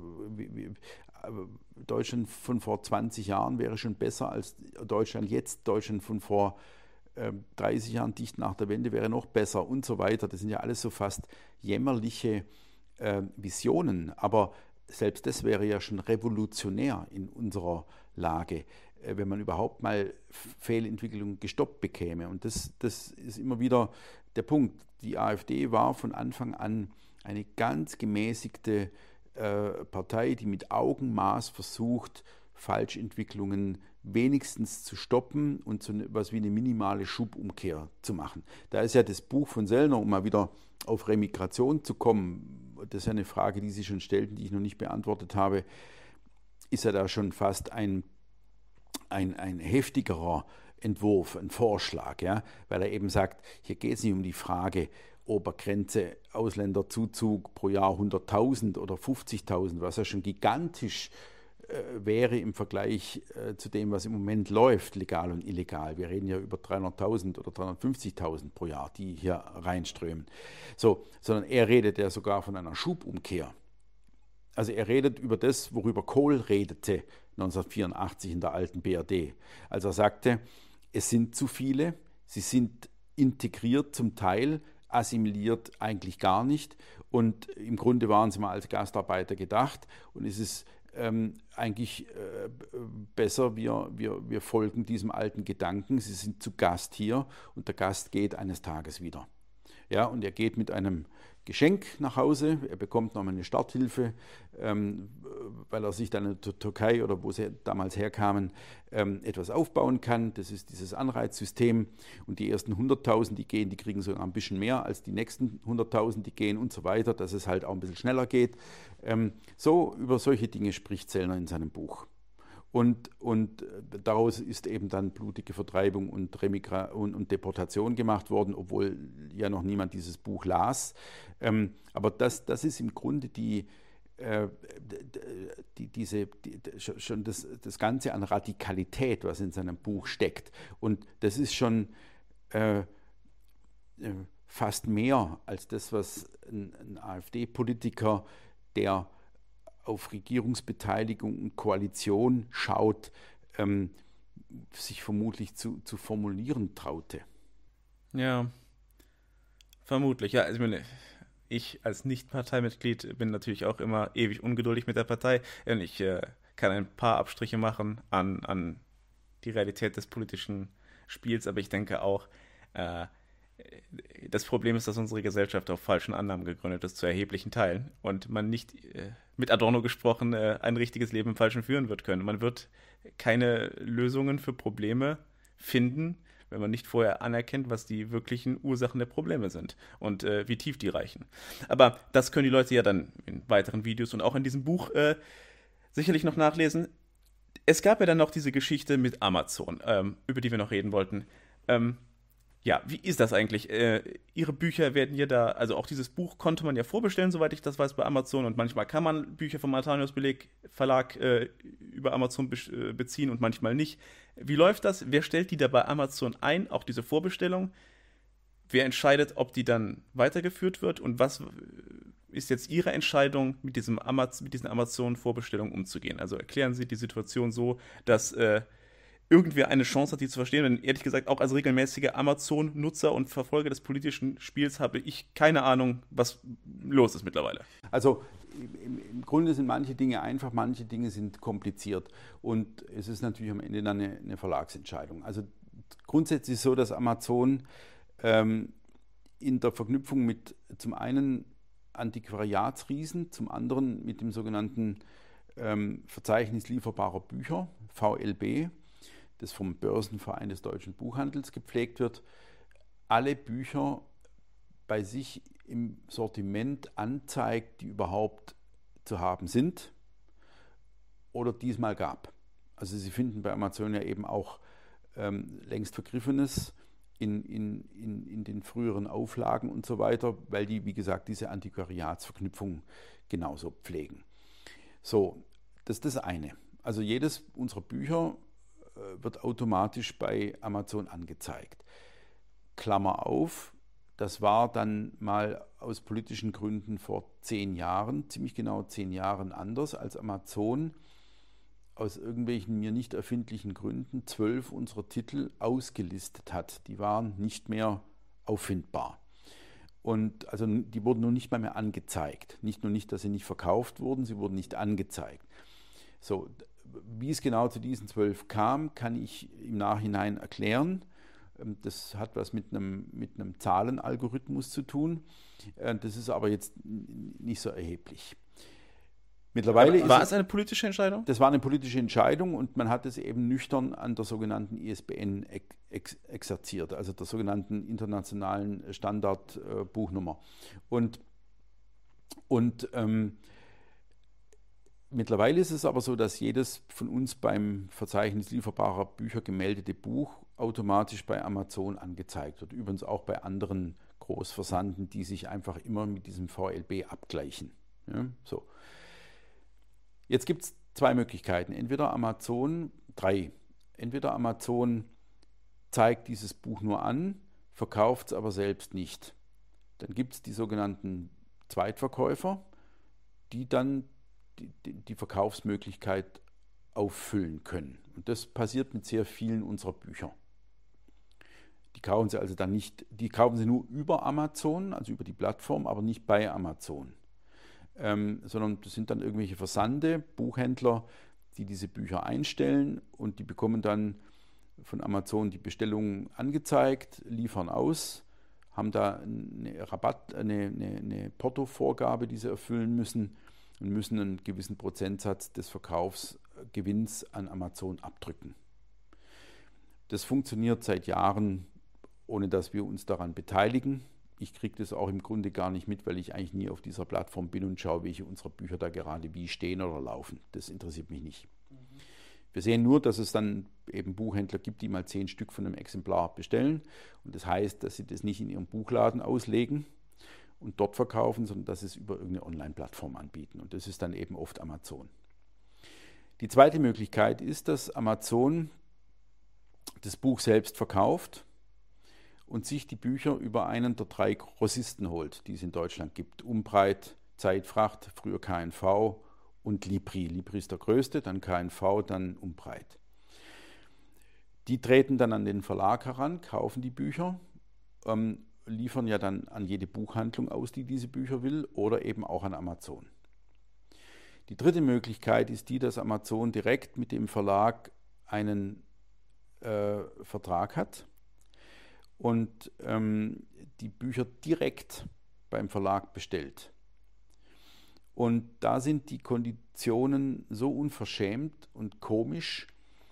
Deutschland von vor 20 Jahren wäre schon besser als Deutschland jetzt. Deutschland von vor 30 Jahren, dicht nach der Wende, wäre noch besser und so weiter. Das sind ja alles so fast jämmerliche Visionen. Aber selbst das wäre ja schon revolutionär in unserer Lage, wenn man überhaupt mal Fehlentwicklungen gestoppt bekäme. Und das ist immer wieder der Punkt. Die AfD war von Anfang an eine ganz gemäßigte Partei, die mit Augenmaß versucht, Falschentwicklungen wenigstens zu stoppen und so etwas wie eine minimale Schubumkehr zu machen. Da ist ja das Buch von Sellner, um mal wieder auf Remigration zu kommen, das ist ja eine Frage, die Sie schon stellten, die ich noch nicht beantwortet habe, ist ja da schon fast ein heftigerer Entwurf, ein Vorschlag, ja? Weil er eben sagt, hier geht es nicht um die Frage, Obergrenze Ausländerzuzug pro Jahr 100.000 oder 50.000, was ja schon gigantisch wäre im Vergleich zu dem, was im Moment läuft, legal und illegal. Wir reden ja über 300.000 oder 350.000 pro Jahr, die hier reinströmen. So, sondern er redet ja sogar von einer Schubumkehr. Also er redet über das, worüber Kohl redete 1984 in der alten BRD. Als er sagte, es sind zu viele, sie sind integriert zum Teil, assimiliert eigentlich gar nicht und im Grunde waren sie mal als Gastarbeiter gedacht und es ist eigentlich besser, wir folgen diesem alten Gedanken, sie sind zu Gast hier und der Gast geht eines Tages wieder. Ja, und er geht mit einem Geschenk nach Hause, er bekommt noch eine Starthilfe, weil er sich dann in der Türkei oder wo sie damals herkamen, etwas aufbauen kann. Das ist dieses Anreizsystem und die ersten 100.000, die gehen, die kriegen sogar ein bisschen mehr als die nächsten 100.000, die gehen und so weiter, dass es halt auch ein bisschen schneller geht. So über solche Dinge spricht Sellner in seinem Buch. Und daraus ist eben dann blutige Vertreibung und Deportation gemacht worden, obwohl ja noch niemand dieses Buch las. Aber das ist im Grunde schon das Ganze an Radikalität, was in seinem Buch steckt. Und das ist schon fast mehr als das, was ein AfD-Politiker, der auf Regierungsbeteiligung und Koalition schaut, sich vermutlich zu formulieren traute. Ja, vermutlich, ja. Also ich als Nicht-Parteimitglied bin natürlich auch immer ewig ungeduldig mit der Partei. Und ich kann ein paar Abstriche machen an die Realität des politischen Spiels, aber ich denke auch, äh, das Problem ist, dass unsere Gesellschaft auf falschen Annahmen gegründet ist, zu erheblichen Teilen. Und man nicht, mit Adorno gesprochen, ein richtiges Leben im Falschen führen wird können. Man wird keine Lösungen für Probleme finden, wenn man nicht vorher anerkennt, was die wirklichen Ursachen der Probleme sind und wie tief die reichen. Aber das können die Leute ja dann in weiteren Videos und auch in diesem Buch sicherlich noch nachlesen. Es gab ja dann noch diese Geschichte mit Amazon, über die wir noch reden wollten. Ja, wie ist das eigentlich? Ihre Bücher werden ja da, also auch dieses Buch konnte man ja vorbestellen, soweit ich das weiß, bei Amazon. Und manchmal kann man Bücher vom Altanius Beleg Verlag über Amazon beziehen und manchmal nicht. Wie läuft das? Wer stellt die da bei Amazon ein? Auch diese Vorbestellung? Wer entscheidet, ob die dann weitergeführt wird? Und was ist jetzt Ihre Entscheidung, mit diesen Amazon-Vorbestellungen umzugehen? Also erklären Sie die Situation so, dass irgendwer eine Chance hat, die zu verstehen. Denn ehrlich gesagt, auch als regelmäßiger Amazon-Nutzer und Verfolger des politischen Spiels habe ich keine Ahnung, was los ist mittlerweile. Also im Grunde sind manche Dinge einfach, manche Dinge sind kompliziert. Und es ist natürlich am Ende dann eine Verlagsentscheidung. Also grundsätzlich so, dass Amazon in der Verknüpfung mit zum einen Antiquariatsriesen, zum anderen mit dem sogenannten Verzeichnis lieferbarer Bücher, VLB, das vom Börsenverein des deutschen Buchhandels gepflegt wird, alle Bücher bei sich im Sortiment anzeigt, die überhaupt zu haben sind oder diesmal gab. Also Sie finden bei Amazon ja eben auch längst Vergriffenes in den früheren Auflagen und so weiter, weil die, wie gesagt, diese Antiquariatsverknüpfung genauso pflegen. So, das ist das eine. Also jedes unserer Bücher wird automatisch bei Amazon angezeigt. Klammer auf, das war dann mal aus politischen Gründen vor 10 Jahren, ziemlich genau 10 Jahren anders, als Amazon aus irgendwelchen mir nicht erfindlichen Gründen 12 unserer Titel ausgelistet hat. Die waren nicht mehr auffindbar. Und also die wurden nun nicht mal mehr angezeigt. Nicht nur nicht, dass sie nicht verkauft wurden, sie wurden nicht angezeigt. So, wie es genau zu diesen 12 kam, kann ich im Nachhinein erklären. Das hat was mit einem Zahlenalgorithmus zu tun. Das ist aber jetzt nicht so erheblich. Mittlerweile war es eine politische Entscheidung? Das war eine politische Entscheidung und man hat es eben nüchtern an der sogenannten ISBN exerziert, also der sogenannten internationalen Standardbuchnummer. Und mittlerweile ist es aber so, dass jedes von uns beim Verzeichnis lieferbarer Bücher gemeldete Buch automatisch bei Amazon angezeigt wird. Übrigens auch bei anderen Großversanden, die sich einfach immer mit diesem VLB abgleichen. Ja, so. Jetzt gibt es 2 Möglichkeiten. Entweder Amazon zeigt dieses Buch nur an, verkauft es aber selbst nicht. Dann gibt es die sogenannten Zweitverkäufer, die dann die Verkaufsmöglichkeit auffüllen können. Und das passiert mit sehr vielen unserer Bücher. Die kaufen sie also dann nicht, die kaufen sie nur über Amazon, also über die Plattform, aber nicht bei Amazon. Sondern das sind dann irgendwelche Versande, Buchhändler, die diese Bücher einstellen und die bekommen dann von Amazon die Bestellungen angezeigt, liefern aus, haben da eine Portovorgabe, die sie erfüllen müssen und müssen einen gewissen Prozentsatz des Verkaufsgewinns an Amazon abdrücken. Das funktioniert seit Jahren, ohne dass wir uns daran beteiligen. Ich kriege das auch im Grunde gar nicht mit, weil ich eigentlich nie auf dieser Plattform bin und schaue, welche unserer Bücher da gerade wie stehen oder laufen. Das interessiert mich nicht. Wir sehen nur, dass es dann eben Buchhändler gibt, die mal 10 Stück von einem Exemplar bestellen. Und das heißt, dass sie das nicht in ihrem Buchladen auslegen und dort verkaufen, sondern dass sie es über irgendeine Online-Plattform anbieten. Und das ist dann eben oft Amazon. Die zweite Möglichkeit ist, dass Amazon das Buch selbst verkauft und sich die Bücher über einen der 3 Grossisten holt, die es in Deutschland gibt. Umbreit, Zeitfracht, früher K&V und Libri. Libri ist der größte, dann K&V, dann Umbreit. Die treten dann an den Verlag heran, kaufen die Bücher, liefern ja dann an jede Buchhandlung aus, die diese Bücher will, oder eben auch an Amazon. Die dritte Möglichkeit ist die, dass Amazon direkt mit dem Verlag einen Vertrag hat und die Bücher direkt beim Verlag bestellt. Und da sind die Konditionen so unverschämt und komisch,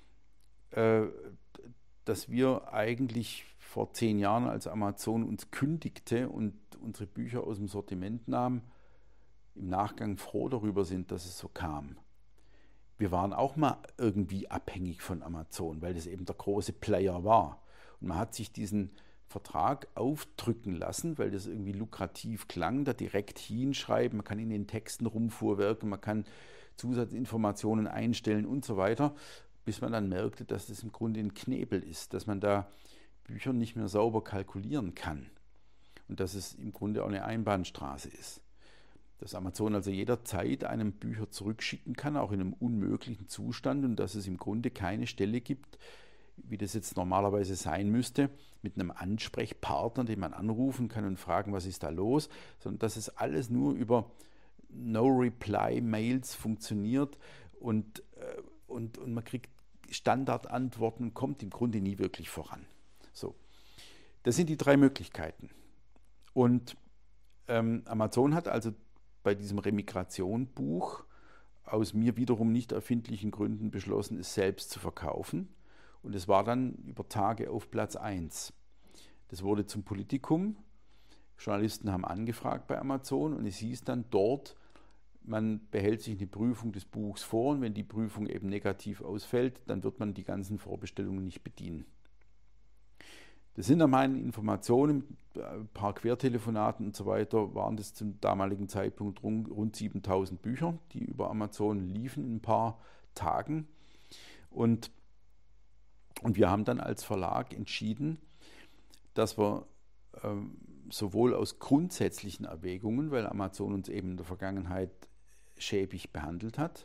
dass wir eigentlich vor 10 Jahren, als Amazon uns kündigte und unsere Bücher aus dem Sortiment nahm, im Nachgang froh darüber sind, dass es so kam. Wir waren auch mal irgendwie abhängig von Amazon, weil das eben der große Player war. Und man hat sich diesen Vertrag aufdrücken lassen, weil das irgendwie lukrativ klang, da direkt hinschreiben, man kann in den Texten rumfuhrwerken, man kann Zusatzinformationen einstellen und so weiter, bis man dann merkte, dass das im Grunde ein Knebel ist, dass man da Bücher nicht mehr sauber kalkulieren kann und dass es im Grunde auch eine Einbahnstraße ist. Dass Amazon also jederzeit einem Bücher zurückschicken kann, auch in einem unmöglichen Zustand, und dass es im Grunde keine Stelle gibt, wie das jetzt normalerweise sein müsste, mit einem Ansprechpartner, den man anrufen kann und fragen, was ist da los, sondern dass es alles nur über No-Reply-Mails funktioniert und man kriegt Standardantworten, kommt im Grunde nie wirklich voran. So, das sind die 3 Möglichkeiten. Und Amazon hat also bei diesem Remigration-Buch aus mir wiederum nicht erfindlichen Gründen beschlossen, es selbst zu verkaufen. Und es war dann über Tage auf Platz 1. Das wurde zum Politikum. Journalisten haben angefragt bei Amazon und es hieß dann dort, man behält sich eine Prüfung des Buchs vor und wenn die Prüfung eben negativ ausfällt, dann wird man die ganzen Vorbestellungen nicht bedienen. Das sind nach meinen Informationen, ein paar Quertelefonaten und so weiter, waren das zum damaligen Zeitpunkt rund 7000 Bücher, die über Amazon liefen in ein paar Tagen. Und wir haben dann als Verlag entschieden, dass wir sowohl aus grundsätzlichen Erwägungen, weil Amazon uns eben in der Vergangenheit schäbig behandelt hat,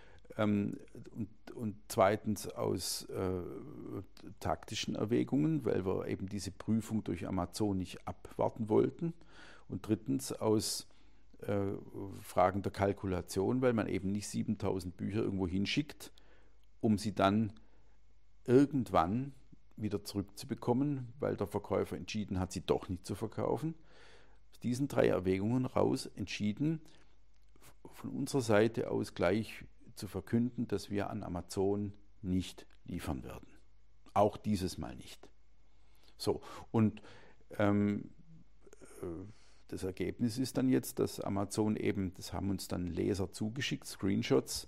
und zweitens aus taktischen Erwägungen, weil wir eben diese Prüfung durch Amazon nicht abwarten wollten, und drittens aus Fragen der Kalkulation, weil man eben nicht 7000 Bücher irgendwo hinschickt, um sie dann irgendwann wieder zurückzubekommen, weil der Verkäufer entschieden hat, sie doch nicht zu verkaufen. Aus diesen 3 Erwägungen raus entschieden, von unserer Seite aus gleich zu verkünden, dass wir an Amazon nicht liefern werden. Auch dieses Mal nicht. So, und das Ergebnis ist dann jetzt, dass Amazon eben, das haben uns dann Leser zugeschickt, Screenshots,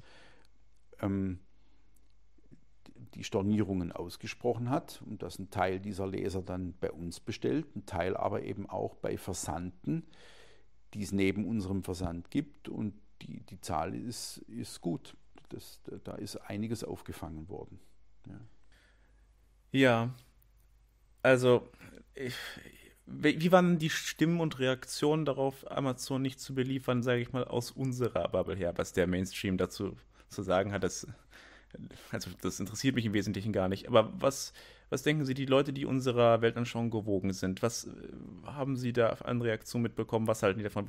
die Stornierungen ausgesprochen hat und dass ein Teil dieser Leser dann bei uns bestellt, ein Teil aber eben auch bei Versanden, die es neben unserem Versand gibt, und die Zahl ist gut. Da ist einiges aufgefangen worden. Ja, also wie waren die Stimmen und Reaktionen darauf, Amazon nicht zu beliefern, sage ich mal, aus unserer Bubble her, was der Mainstream dazu zu sagen hat? Also das interessiert mich im Wesentlichen gar nicht. Aber was denken Sie, die Leute, die unserer Weltanschauung gewogen sind, was haben Sie da an Reaktionen mitbekommen? Was halten die davon?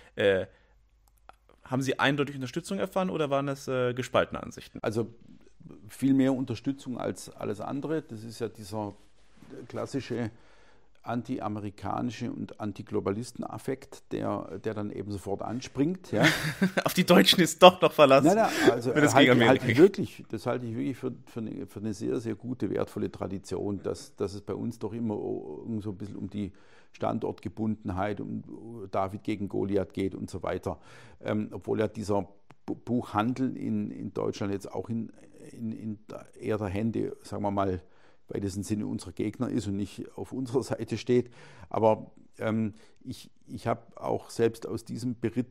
Haben Sie eindeutig Unterstützung erfahren oder waren das gespaltene Ansichten? Also viel mehr Unterstützung als alles andere. Das ist ja dieser klassische anti-amerikanische und Anti-Globalisten-Affekt, der dann eben sofort anspringt. Ja. Auf die Deutschen ist doch noch Verlass. Nein, also das halte ich wirklich für eine sehr, sehr gute, wertvolle Tradition, dass es bei uns doch immer so ein bisschen um die Standortgebundenheit, um David gegen Goliath geht und so weiter. Obwohl ja dieser Buchhandel in Deutschland jetzt auch in eher der Hände, sagen wir mal, weitesten Sinne unserer Gegner ist und nicht auf unserer Seite steht. Aber ich habe auch selbst aus diesem Beritt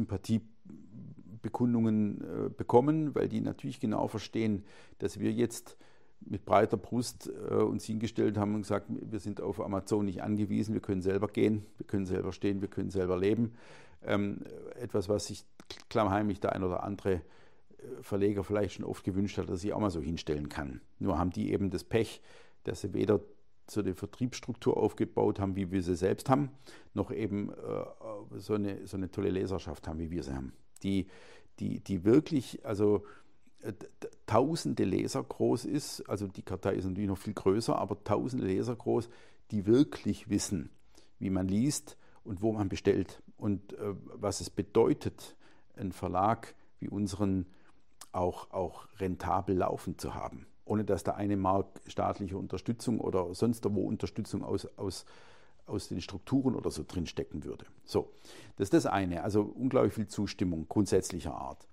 Sympathiebekundungen bekommen, weil die natürlich genau verstehen, dass wir jetzt mit breiter Brust uns hingestellt haben und gesagt, wir sind auf Amazon nicht angewiesen, wir können selber gehen, wir können selber stehen, wir können selber leben. Etwas, was sich klammheimlich der ein oder andere Verleger vielleicht schon oft gewünscht hat, dass er sich auch mal so hinstellen kann. Nur haben die eben das Pech, dass sie weder so eine Vertriebsstruktur aufgebaut haben, wie wir sie selbst haben, noch eben so eine tolle Leserschaft haben, wie wir sie haben. Die wirklich, also tausende Leser groß ist, also die Kartei ist natürlich noch viel größer, aber tausende Leser groß, die wirklich wissen, wie man liest und wo man bestellt und was es bedeutet, einen Verlag wie unseren auch rentabel laufen zu haben, ohne dass da eine Mark staatliche Unterstützung oder sonst wo Unterstützung aus den Strukturen oder so drin stecken würde. So, das ist das eine, also unglaublich viel Zustimmung grundsätzlicher Art.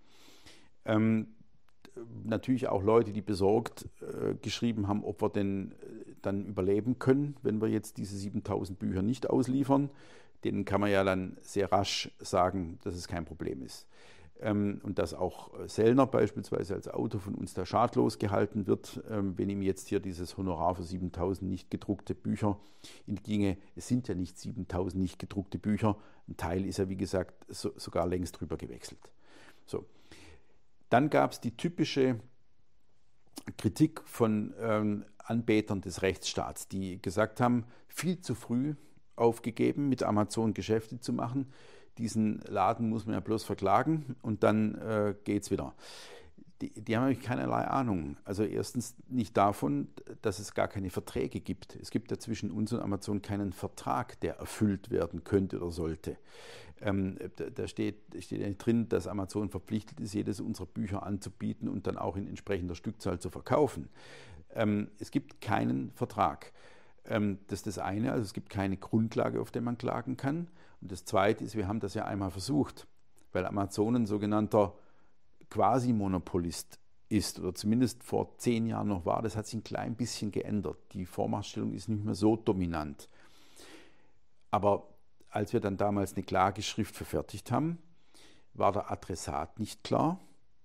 Natürlich auch Leute, die besorgt geschrieben haben, ob wir denn dann überleben können, wenn wir jetzt diese 7000 Bücher nicht ausliefern. Denen kann man ja dann sehr rasch sagen, dass es kein Problem ist. Und dass auch Sellner beispielsweise als Autor von uns da schadlos gehalten wird, wenn ihm jetzt hier dieses Honorar für 7000 nicht gedruckte Bücher entginge. Es sind ja nicht 7000 nicht gedruckte Bücher, ein Teil ist ja wie gesagt sogar längst drüber gewechselt. So. Dann gab es die typische Kritik von Anbetern des Rechtsstaats, die gesagt haben, viel zu früh aufgegeben, mit Amazon Geschäfte zu machen. Diesen Laden muss man ja bloß verklagen und dann geht's wieder. Die haben eigentlich keinerlei Ahnung. Also erstens nicht davon, dass es gar keine Verträge gibt. Es gibt ja zwischen uns und Amazon keinen Vertrag, der erfüllt werden könnte oder sollte. Da steht ja nicht drin, dass Amazon verpflichtet ist, jedes unserer Bücher anzubieten und dann auch in entsprechender Stückzahl zu verkaufen. Es gibt keinen Vertrag. Das ist das eine, also es gibt keine Grundlage, auf der man klagen kann. Und das zweite ist, wir haben das ja einmal versucht, weil Amazon ein sogenannter Quasi-Monopolist ist oder zumindest vor 10 Jahren noch war. Das hat sich ein klein bisschen geändert. Die Vormachtstellung ist nicht mehr so dominant. Aber als wir dann damals eine Klageschrift verfertigt haben, war der Adressat nicht klar.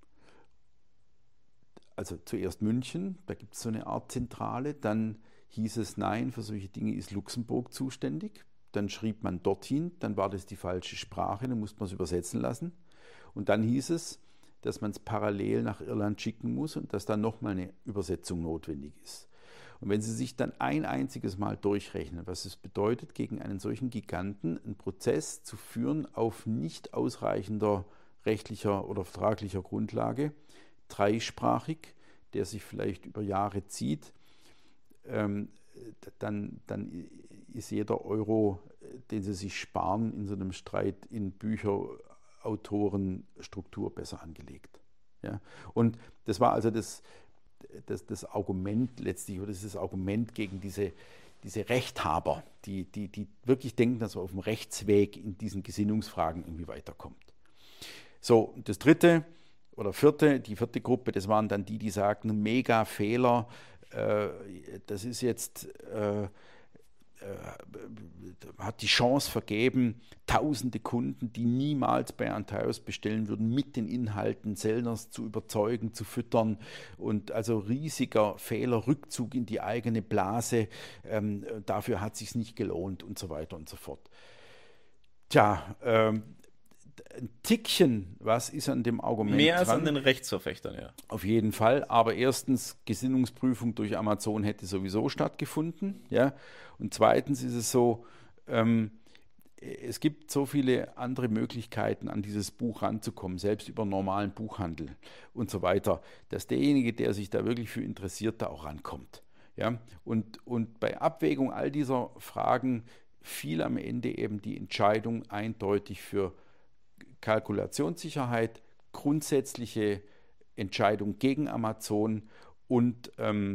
Also zuerst München, da gibt es so eine Art Zentrale, dann hieß es, nein, für solche Dinge ist Luxemburg zuständig. Dann schrieb man dorthin, dann war das die falsche Sprache, dann musste man es übersetzen lassen. Und dann hieß es, dass man es parallel nach Irland schicken muss und dass dann nochmal eine Übersetzung notwendig ist. Und wenn Sie sich dann ein einziges Mal durchrechnen, was es bedeutet, gegen einen solchen Giganten einen Prozess zu führen auf nicht ausreichender rechtlicher oder vertraglicher Grundlage, dreisprachig, der sich vielleicht über Jahre zieht, dann ist jeder Euro, den Sie sich sparen in so einem Streit in Bücher, Autoren, Struktur besser angelegt. Ja? Und das war also das Argument letztlich, oder das ist das Argument gegen diese Rechthaber, die wirklich denken, dass man auf dem Rechtsweg in diesen Gesinnungsfragen irgendwie weiterkommt. So, das dritte oder die vierte Gruppe, das waren dann die sagten, mega Fehler, das ist jetzt, hat die Chance vergeben, tausende Kunden, die niemals bei Antaeus bestellen würden, mit den Inhalten Sellners zu überzeugen, zu füttern und also riesiger Fehler, Rückzug in die eigene Blase, dafür hat es sich nicht gelohnt und so weiter und so fort. Tja, ein Tickchen, was ist an dem Argument mehr als dran? an den Rechtsverfechtern, ja. Auf jeden Fall, aber erstens, Gesinnungsprüfung durch Amazon hätte sowieso stattgefunden, ja, und zweitens ist es so, es gibt so viele andere Möglichkeiten, an dieses Buch ranzukommen, selbst über normalen Buchhandel und so weiter, dass derjenige, der sich da wirklich für interessiert, da auch rankommt, ja, und bei Abwägung all dieser Fragen fiel am Ende eben die Entscheidung eindeutig für Kalkulationssicherheit, grundsätzliche Entscheidung gegen Amazon und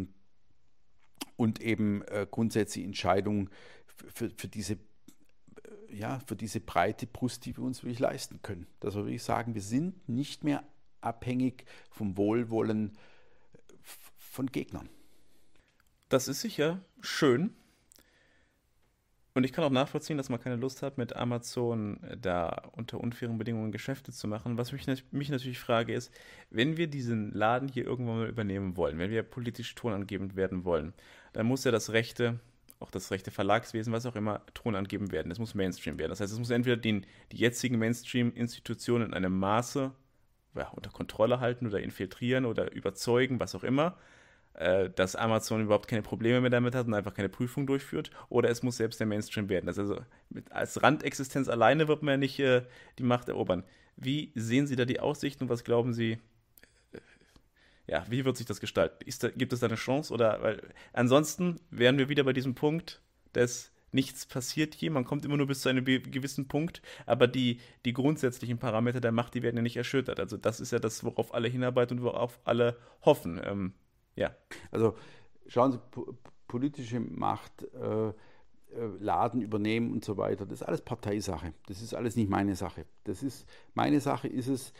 eben grundsätzliche Entscheidung für diese breite Brust, die wir uns wirklich leisten können. Dass wir wirklich sagen, wir sind nicht mehr abhängig vom Wohlwollen von Gegnern. Das ist sicher schön. Und ich kann auch nachvollziehen, dass man keine Lust hat, mit Amazon da unter unfairen Bedingungen Geschäfte zu machen. Was mich natürlich frage ist, wenn wir diesen Laden hier irgendwann mal übernehmen wollen, wenn wir politisch tonangebend werden wollen, dann muss ja das rechte Verlagswesen, was auch immer, tonangebend werden. Es muss Mainstream werden. Das heißt, es muss entweder die jetzigen Mainstream-Institutionen in einem Maße unter Kontrolle halten oder infiltrieren oder überzeugen, was auch immer. dass Amazon überhaupt keine Probleme mehr damit hat und einfach keine Prüfung durchführt, oder es muss selbst der Mainstream werden. Als Randexistenz alleine wird man ja nicht die Macht erobern. Wie sehen Sie da die Aussichten und was glauben Sie, ja, wie wird sich das gestalten? Gibt es da eine Chance? Oder weil ansonsten wären wir wieder bei diesem Punkt, dass nichts passiert hier, man kommt immer nur bis zu einem gewissen Punkt, aber die grundsätzlichen Parameter der Macht, die werden ja nicht erschüttert. Also das ist ja das, worauf alle hinarbeiten und worauf alle hoffen. Ja. Also schauen Sie, politische Macht, Laden übernehmen und so weiter, das ist alles Parteisache. Das ist alles nicht meine Sache. Meine Sache ist es,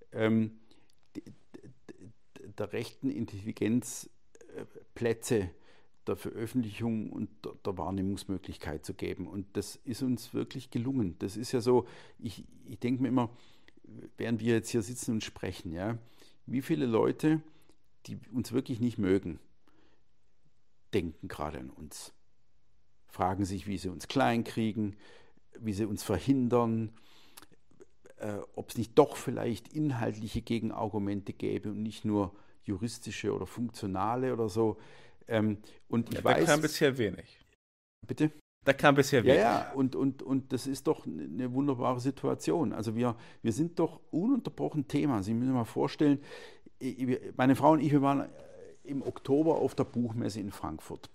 der rechten Intelligenz Plätze der Veröffentlichung und der Wahrnehmungsmöglichkeit zu geben. Und das ist uns wirklich gelungen. Das ist ja so, ich denke mir immer, während wir jetzt hier sitzen und sprechen, ja, wie viele Leute, die uns wirklich nicht mögen, denken gerade an uns. Fragen sich, wie sie uns klein kriegen, wie sie uns verhindern, ob es nicht doch vielleicht inhaltliche Gegenargumente gäbe und nicht nur juristische oder funktionale oder so. Und ich weiß, da kam bisher wenig. Bitte? Da kam bisher wenig. Ja, und das ist doch eine wunderbare Situation. Also wir sind doch ununterbrochen Thema. Sie müssen sich mal vorstellen, meine Frau und ich, wir waren im Oktober auf der Buchmesse in Frankfurt.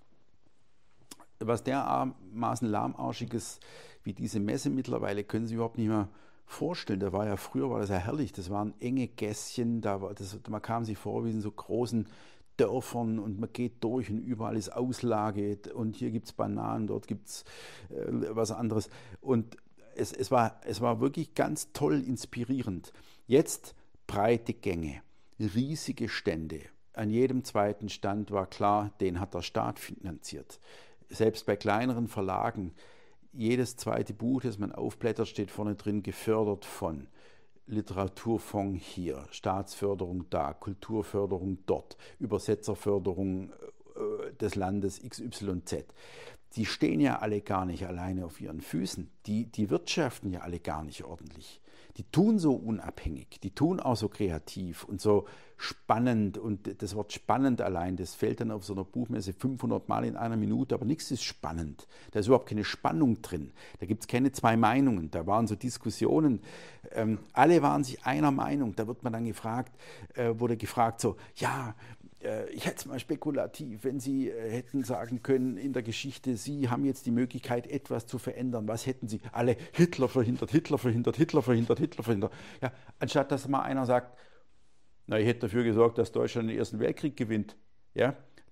Was dermaßen lahmarschiges wie diese Messe mittlerweile, können Sie überhaupt nicht mehr vorstellen. Früher war das ja herrlich. Das waren enge Gässchen, man kam sich vor wie in so großen Dörfern und man geht durch und überall ist Auslage und hier gibt es Bananen, dort gibt es was anderes. Und es war wirklich ganz toll inspirierend. Jetzt breite Gänge, riesige Stände. An jedem zweiten Stand war klar, den hat der Staat finanziert. Selbst bei kleineren Verlagen, jedes zweite Buch, das man aufblättert, steht vorne drin, gefördert von Literaturfonds hier, Staatsförderung da, Kulturförderung dort, Übersetzerförderung des Landes XYZ. Die stehen ja alle gar nicht alleine auf ihren Füßen. Die wirtschaften ja alle gar nicht ordentlich. Die tun so unabhängig, die tun auch so kreativ und so spannend. Und das Wort spannend allein, das fällt dann auf so einer Buchmesse 500 Mal in einer Minute, aber nichts ist spannend. Da ist überhaupt keine Spannung drin. Da gibt es keine zwei Meinungen. Da waren so Diskussionen. Alle waren sich einer Meinung. Da wird man dann wurde gefragt so, ja, ich hätte es mal spekulativ, wenn Sie hätten sagen können in der Geschichte, Sie haben jetzt die Möglichkeit, etwas zu verändern. Was hätten Sie? Alle Hitler verhindert, Hitler verhindert, Hitler verhindert, Hitler verhindert. Ja, anstatt dass mal einer sagt, na, ich hätte dafür gesorgt, dass Deutschland den Ersten Weltkrieg gewinnt. Ja,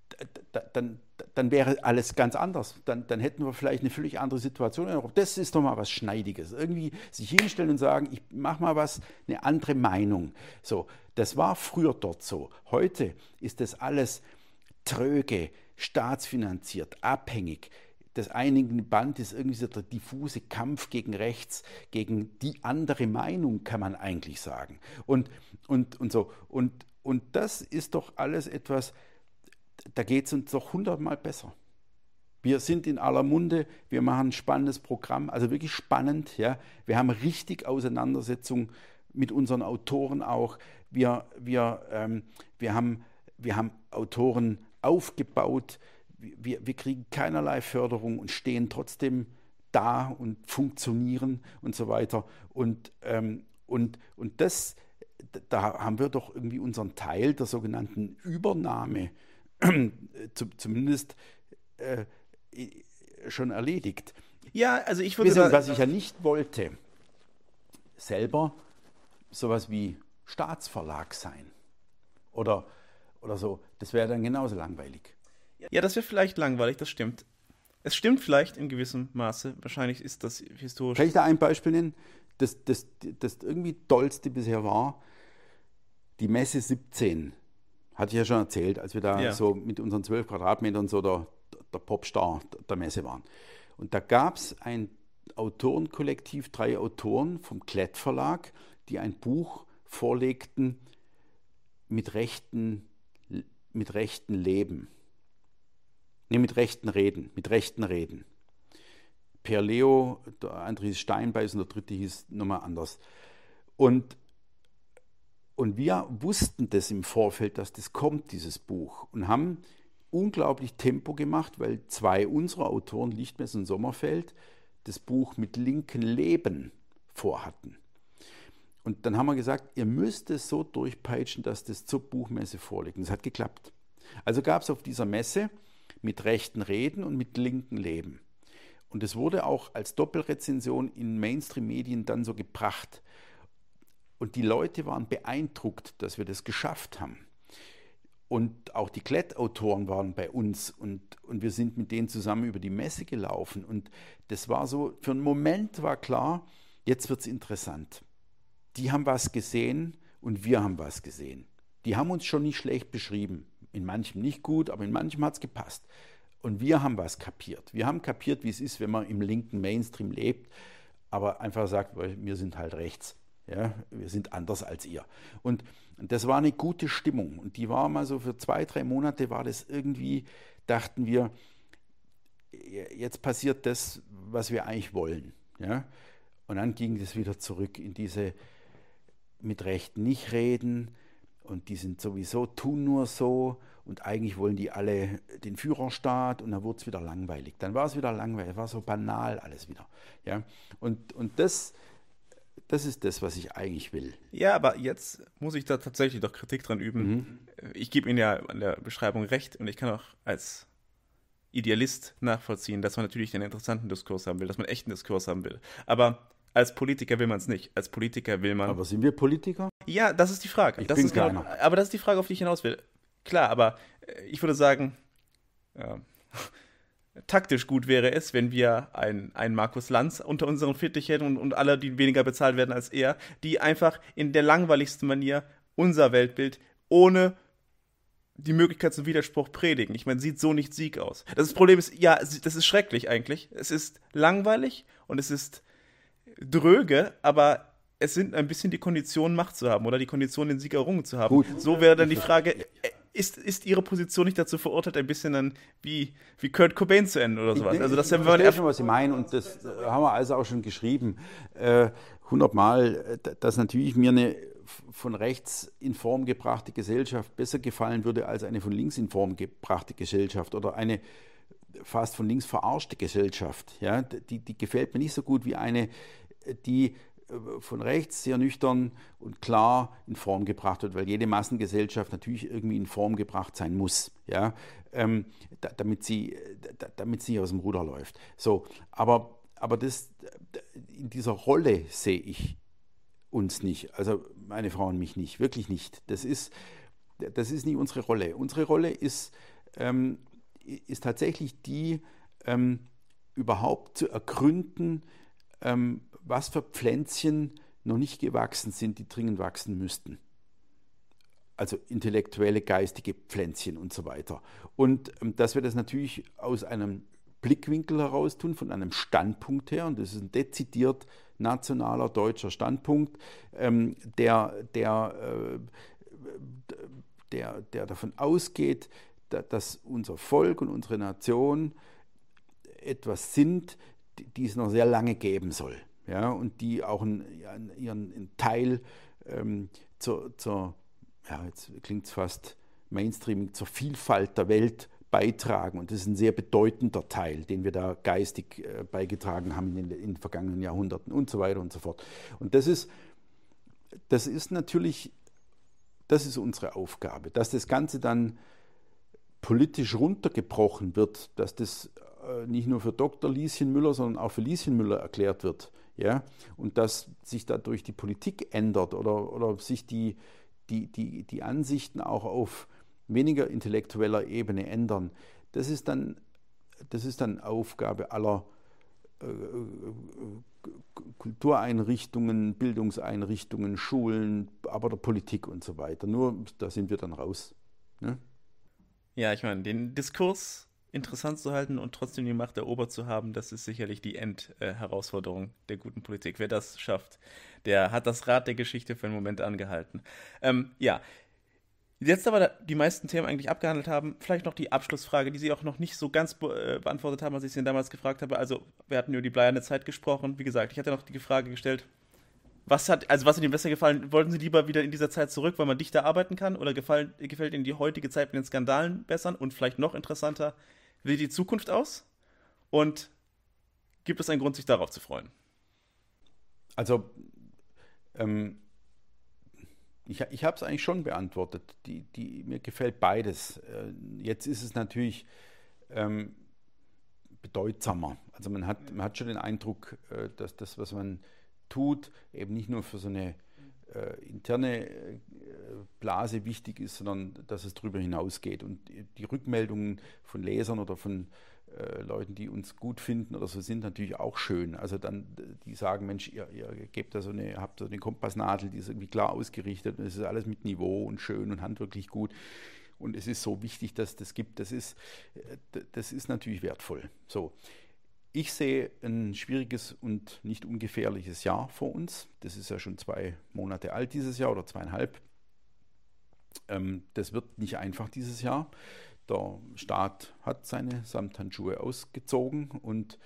dann wäre alles ganz anders. Dann hätten wir vielleicht eine völlig andere Situation in Europa. Das ist doch mal was Schneidiges. Irgendwie sich hinstellen und sagen, ich mache mal eine andere Meinung. So, das war früher dort so. Heute ist das alles tröge, staatsfinanziert, abhängig. Das einigende Band ist irgendwie so der diffuse Kampf gegen rechts, gegen die andere Meinung, kann man eigentlich sagen. Und so. Und das ist doch alles etwas, da geht es uns doch 100-mal besser. Wir sind in aller Munde, wir machen ein spannendes Programm, also wirklich spannend. Ja. Wir haben richtig Auseinandersetzung mit unseren Autoren auch. Wir haben Autoren aufgebaut, wir kriegen keinerlei Förderung und stehen trotzdem da und funktionieren und so weiter. Und das, da haben wir doch irgendwie unseren Teil der sogenannten Übernahme zumindest schon erledigt. Ja, also ich würde sagen, was ich ja nicht wollte, selber sowas wie Staatsverlag sein oder so, das wäre dann genauso langweilig. Ja, das wäre vielleicht langweilig, das stimmt. Es stimmt vielleicht in gewissem Maße, wahrscheinlich ist das historisch. Kann ich da ein Beispiel nennen? Das irgendwie Tollste bisher war, die Messe 17. Hatte ich ja schon erzählt, als wir da so mit unseren 12 Quadratmetern so der Popstar der Messe waren. Und da gab es ein Autorenkollektiv, 3 Autoren vom Klett Verlag, die ein Buch vorlegten mit rechten Leben. Nee, mit rechten Reden. Per Leo, der andere hieß Steinbeiß und der dritte hieß nochmal anders. Und Und wir wussten das im Vorfeld, dass das kommt, dieses Buch, und haben unglaublich Tempo gemacht, weil 2 unserer Autoren, Lichtmess und Sommerfeld, das Buch mit linken Leben vorhatten. Und dann haben wir gesagt, ihr müsst es so durchpeitschen, dass das zur Buchmesse vorliegt. Und das hat geklappt. Also gab es auf dieser Messe mit rechten Reden und mit linken Leben. Und es wurde auch als Doppelrezension in Mainstream-Medien dann so gebracht. Und die Leute waren beeindruckt, dass wir das geschafft haben. Und auch die Klettautoren waren bei uns und wir sind mit denen zusammen über die Messe gelaufen. Und das war so, für einen Moment war klar, jetzt wird es interessant. Die haben was gesehen und wir haben was gesehen. Die haben uns schon nicht schlecht beschrieben. In manchem nicht gut, aber in manchem hat es gepasst. Und wir haben was kapiert. Wir haben kapiert, wie es ist, wenn man im linken Mainstream lebt, aber einfach sagt, weil wir sind halt rechts. Ja, wir sind anders als ihr. Und das war eine gute Stimmung. Und die war mal so für 2, 3 Monate war das irgendwie, dachten wir, jetzt passiert das, was wir eigentlich wollen. Ja? Und dann ging das wieder zurück in diese mit Recht nicht reden und die sind sowieso, tun nur so und eigentlich wollen die alle den Führerstaat und dann wurde es wieder langweilig. Dann war es wieder langweilig, war so banal alles wieder. Ja? Und das ist das, was ich eigentlich will. Ja, aber jetzt muss ich da tatsächlich doch Kritik dran üben. Ich gebe Ihnen ja an der Beschreibung recht und ich kann auch als Idealist nachvollziehen, dass man natürlich einen interessanten Diskurs haben will, dass man echt einen Diskurs haben will. Aber als Politiker will man es nicht. Als Politiker will man... Aber sind wir Politiker? Ja, das ist die Frage. Ich bin keiner. Genau, aber das ist die Frage, auf die ich hinaus will. Klar, aber ich würde sagen... taktisch gut wäre es, wenn wir einen Markus Lanz unter unseren Fittich hätten und alle, die weniger bezahlt werden als er, die einfach in der langweiligsten Manier unser Weltbild ohne die Möglichkeit zum Widerspruch predigen. Ich meine, sieht so nicht Sieg aus. Das Problem ist, ja, das ist schrecklich eigentlich. Es ist langweilig und es ist dröge, aber es sind ein bisschen die Konditionen, Macht zu haben oder die Konditionen, den Sieg errungen zu haben. Gut. So wäre dann die Frage... Ist Ihre Position nicht dazu verurteilt, ein bisschen dann wie Kurt Cobain zu enden oder sowas? Also das ich verstehe schon, was Sie meinen und das haben wir also auch schon geschrieben, 100 Mal, dass natürlich mir eine von rechts in Form gebrachte Gesellschaft besser gefallen würde als eine von links in Form gebrachte Gesellschaft oder eine fast von links verarschte Gesellschaft. Ja? Die gefällt mir nicht so gut wie eine, die von rechts sehr nüchtern und klar in Form gebracht wird, weil jede Massengesellschaft natürlich irgendwie in Form gebracht sein muss, ja, damit sie aus dem Ruder läuft. So, aber das, in dieser Rolle sehe ich uns nicht, also meine Frau und mich nicht, wirklich nicht. Das ist nicht unsere Rolle. Unsere Rolle ist tatsächlich die, überhaupt zu ergründen, was für Pflänzchen noch nicht gewachsen sind, die dringend wachsen müssten. Also intellektuelle, geistige Pflänzchen und so weiter. Und dass wir das natürlich aus einem Blickwinkel heraus tun, von einem Standpunkt her, und das ist ein dezidiert nationaler deutscher Standpunkt, der davon ausgeht, dass unser Volk und unsere Nation etwas sind, die es noch sehr lange geben soll. Ja, und die auch ihren Teil jetzt klingt es fast Mainstream, zur Vielfalt der Welt beitragen. Und das ist ein sehr bedeutender Teil, den wir da geistig beigetragen haben in den vergangenen Jahrhunderten und so weiter und so fort. Und das ist natürlich, das ist unsere Aufgabe, dass das Ganze dann politisch runtergebrochen wird, dass das nicht nur für Dr. Lieschen Müller, sondern auch für Lieschen Müller erklärt wird. Ja? Und dass sich dadurch die Politik ändert oder sich die Ansichten auch auf weniger intellektueller Ebene ändern. Das ist dann Aufgabe aller Kultureinrichtungen, Bildungseinrichtungen, Schulen, aber der Politik und so weiter. Nur da sind wir dann raus. Ne? Ja, ich meine, den Diskurs interessant zu halten und trotzdem die Macht erobert zu haben, das ist sicherlich die Endherausforderung der guten Politik. Wer das schafft, der hat das Rad der Geschichte für einen Moment angehalten. Ja, jetzt aber die meisten Themen eigentlich abgehandelt haben, vielleicht noch die Abschlussfrage, die Sie auch noch nicht so ganz beantwortet haben, als ich Sie damals gefragt habe. Also wir hatten über die bleierne Zeit gesprochen. Wie gesagt, ich hatte noch die Frage gestellt, Was hat Ihnen besser gefallen? Wollten Sie lieber wieder in dieser Zeit zurück, weil man dichter arbeiten kann? Oder gefällt Ihnen die heutige Zeit mit den Skandalen besser? Und vielleicht noch interessanter, wie sieht die Zukunft aus? Und gibt es einen Grund, sich darauf zu freuen? Also, ich habe es eigentlich schon beantwortet. Mir gefällt beides. Jetzt ist es natürlich bedeutsamer. Also man hat schon den Eindruck, dass das, was man tut, eben nicht nur für so eine interne Blase wichtig ist, sondern dass es darüber hinausgeht. Und die Rückmeldungen von Lesern oder von Leuten, die uns gut finden oder so, sind natürlich auch schön. Also dann, die sagen, Mensch, ihr gebt da habt so eine Kompassnadel, die ist irgendwie klar ausgerichtet und es ist alles mit Niveau und schön und handwerklich gut. Und es ist so wichtig, dass das gibt. Das ist natürlich wertvoll. So. Ich sehe ein schwieriges und nicht ungefährliches Jahr vor uns. Das ist ja schon 2 Monate alt dieses Jahr oder 2,5. Das wird nicht einfach dieses Jahr. Der Staat hat seine Samthandschuhe ausgezogen und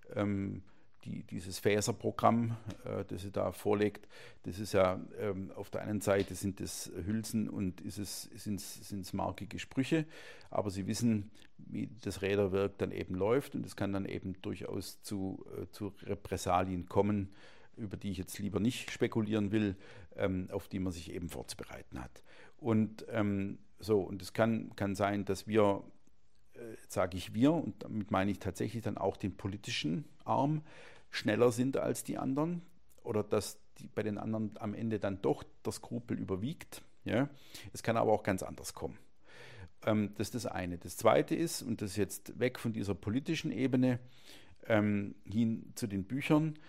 dieses Faeser-Programm, das er da vorlegt, das ist ja auf der einen Seite sind es Hülsen und sind es markige Sprüche, aber Sie wissen, wie das Räderwerk dann eben läuft und es kann dann eben durchaus zu Repressalien kommen, über die ich jetzt lieber nicht spekulieren will, auf die man sich eben vorzubereiten hat. Und und es kann sein, dass wir, sage ich wir, und damit meine ich tatsächlich dann auch den politischen Arm, schneller sind als die anderen oder dass bei den anderen am Ende dann doch der Skrupel überwiegt. Ja? Es kann aber auch ganz anders kommen. Das ist das eine. Das zweite ist, und das ist jetzt weg von dieser politischen Ebene hin zu den Büchern,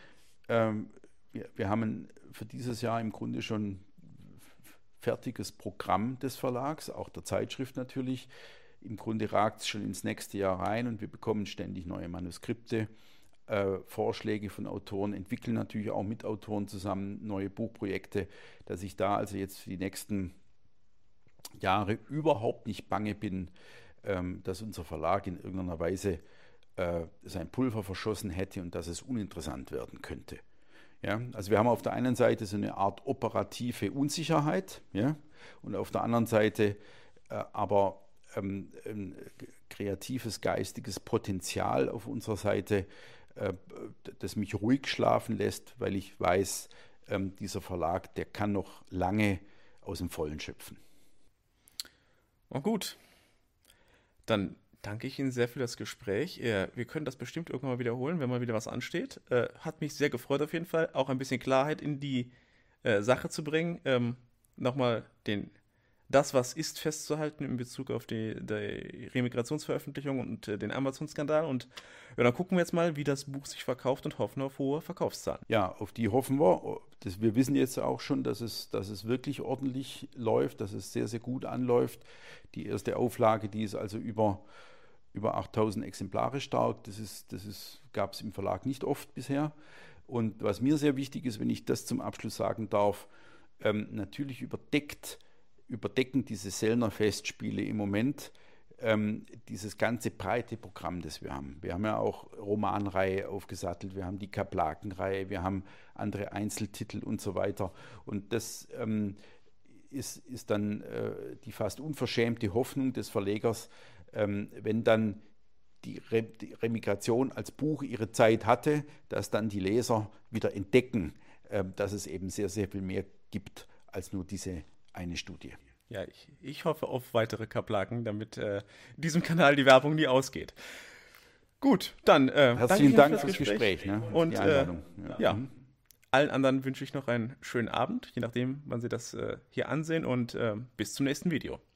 wir haben für dieses Jahr im Grunde schon fertiges Programm des Verlags, auch der Zeitschrift natürlich. Im Grunde ragt es schon ins nächste Jahr rein und wir bekommen ständig neue Manuskripte, Vorschläge von Autoren, entwickeln natürlich auch mit Autoren zusammen neue Buchprojekte, dass ich da also jetzt für die nächsten Jahre überhaupt nicht bange bin, dass unser Verlag in irgendeiner Weise sein Pulver verschossen hätte und dass es uninteressant werden könnte. Ja, also wir haben auf der einen Seite so eine Art operative Unsicherheit, ja, und auf der anderen Seite aber ein kreatives, geistiges Potenzial auf unserer Seite, das mich ruhig schlafen lässt, weil ich weiß, dieser Verlag, der kann noch lange aus dem Vollen schöpfen. Oh gut, dann danke ich Ihnen sehr für das Gespräch. Wir können das bestimmt irgendwann mal wiederholen, wenn mal wieder was ansteht. Hat mich sehr gefreut auf jeden Fall, auch ein bisschen Klarheit in die Sache zu bringen. Nochmal das, was ist, festzuhalten in Bezug auf die Remigrationsveröffentlichung und den Amazon-Skandal. Und ja, dann gucken wir jetzt mal, wie das Buch sich verkauft und hoffen auf hohe Verkaufszahlen. Ja, auf die hoffen wir. Wir wissen jetzt auch schon, dass es wirklich ordentlich läuft, dass es sehr, sehr gut anläuft. Die erste Auflage, die ist also über 8.000 Exemplare stark. Das gab es im Verlag nicht oft bisher. Und was mir sehr wichtig ist, wenn ich das zum Abschluss sagen darf, natürlich überdecken diese Sellner Festspiele im Moment dieses ganze breite Programm, das wir haben. Wir haben ja auch Romanreihe aufgesattelt, wir haben die Kaplakenreihe, wir haben andere Einzeltitel und so weiter. Und das ist dann die fast unverschämte Hoffnung des Verlegers, wenn dann die Remigration als Buch ihre Zeit hatte, dass dann die Leser wieder entdecken, dass es eben sehr, sehr viel mehr gibt als nur diese eine Studie. Ja, ich hoffe auf weitere Kaplaken, damit diesem Kanal die Werbung nie ausgeht. Gut, dann herzlichen Dank fürs Gespräch ne? Und die Einladung. Allen anderen wünsche ich noch einen schönen Abend, je nachdem, wann Sie das hier ansehen und bis zum nächsten Video.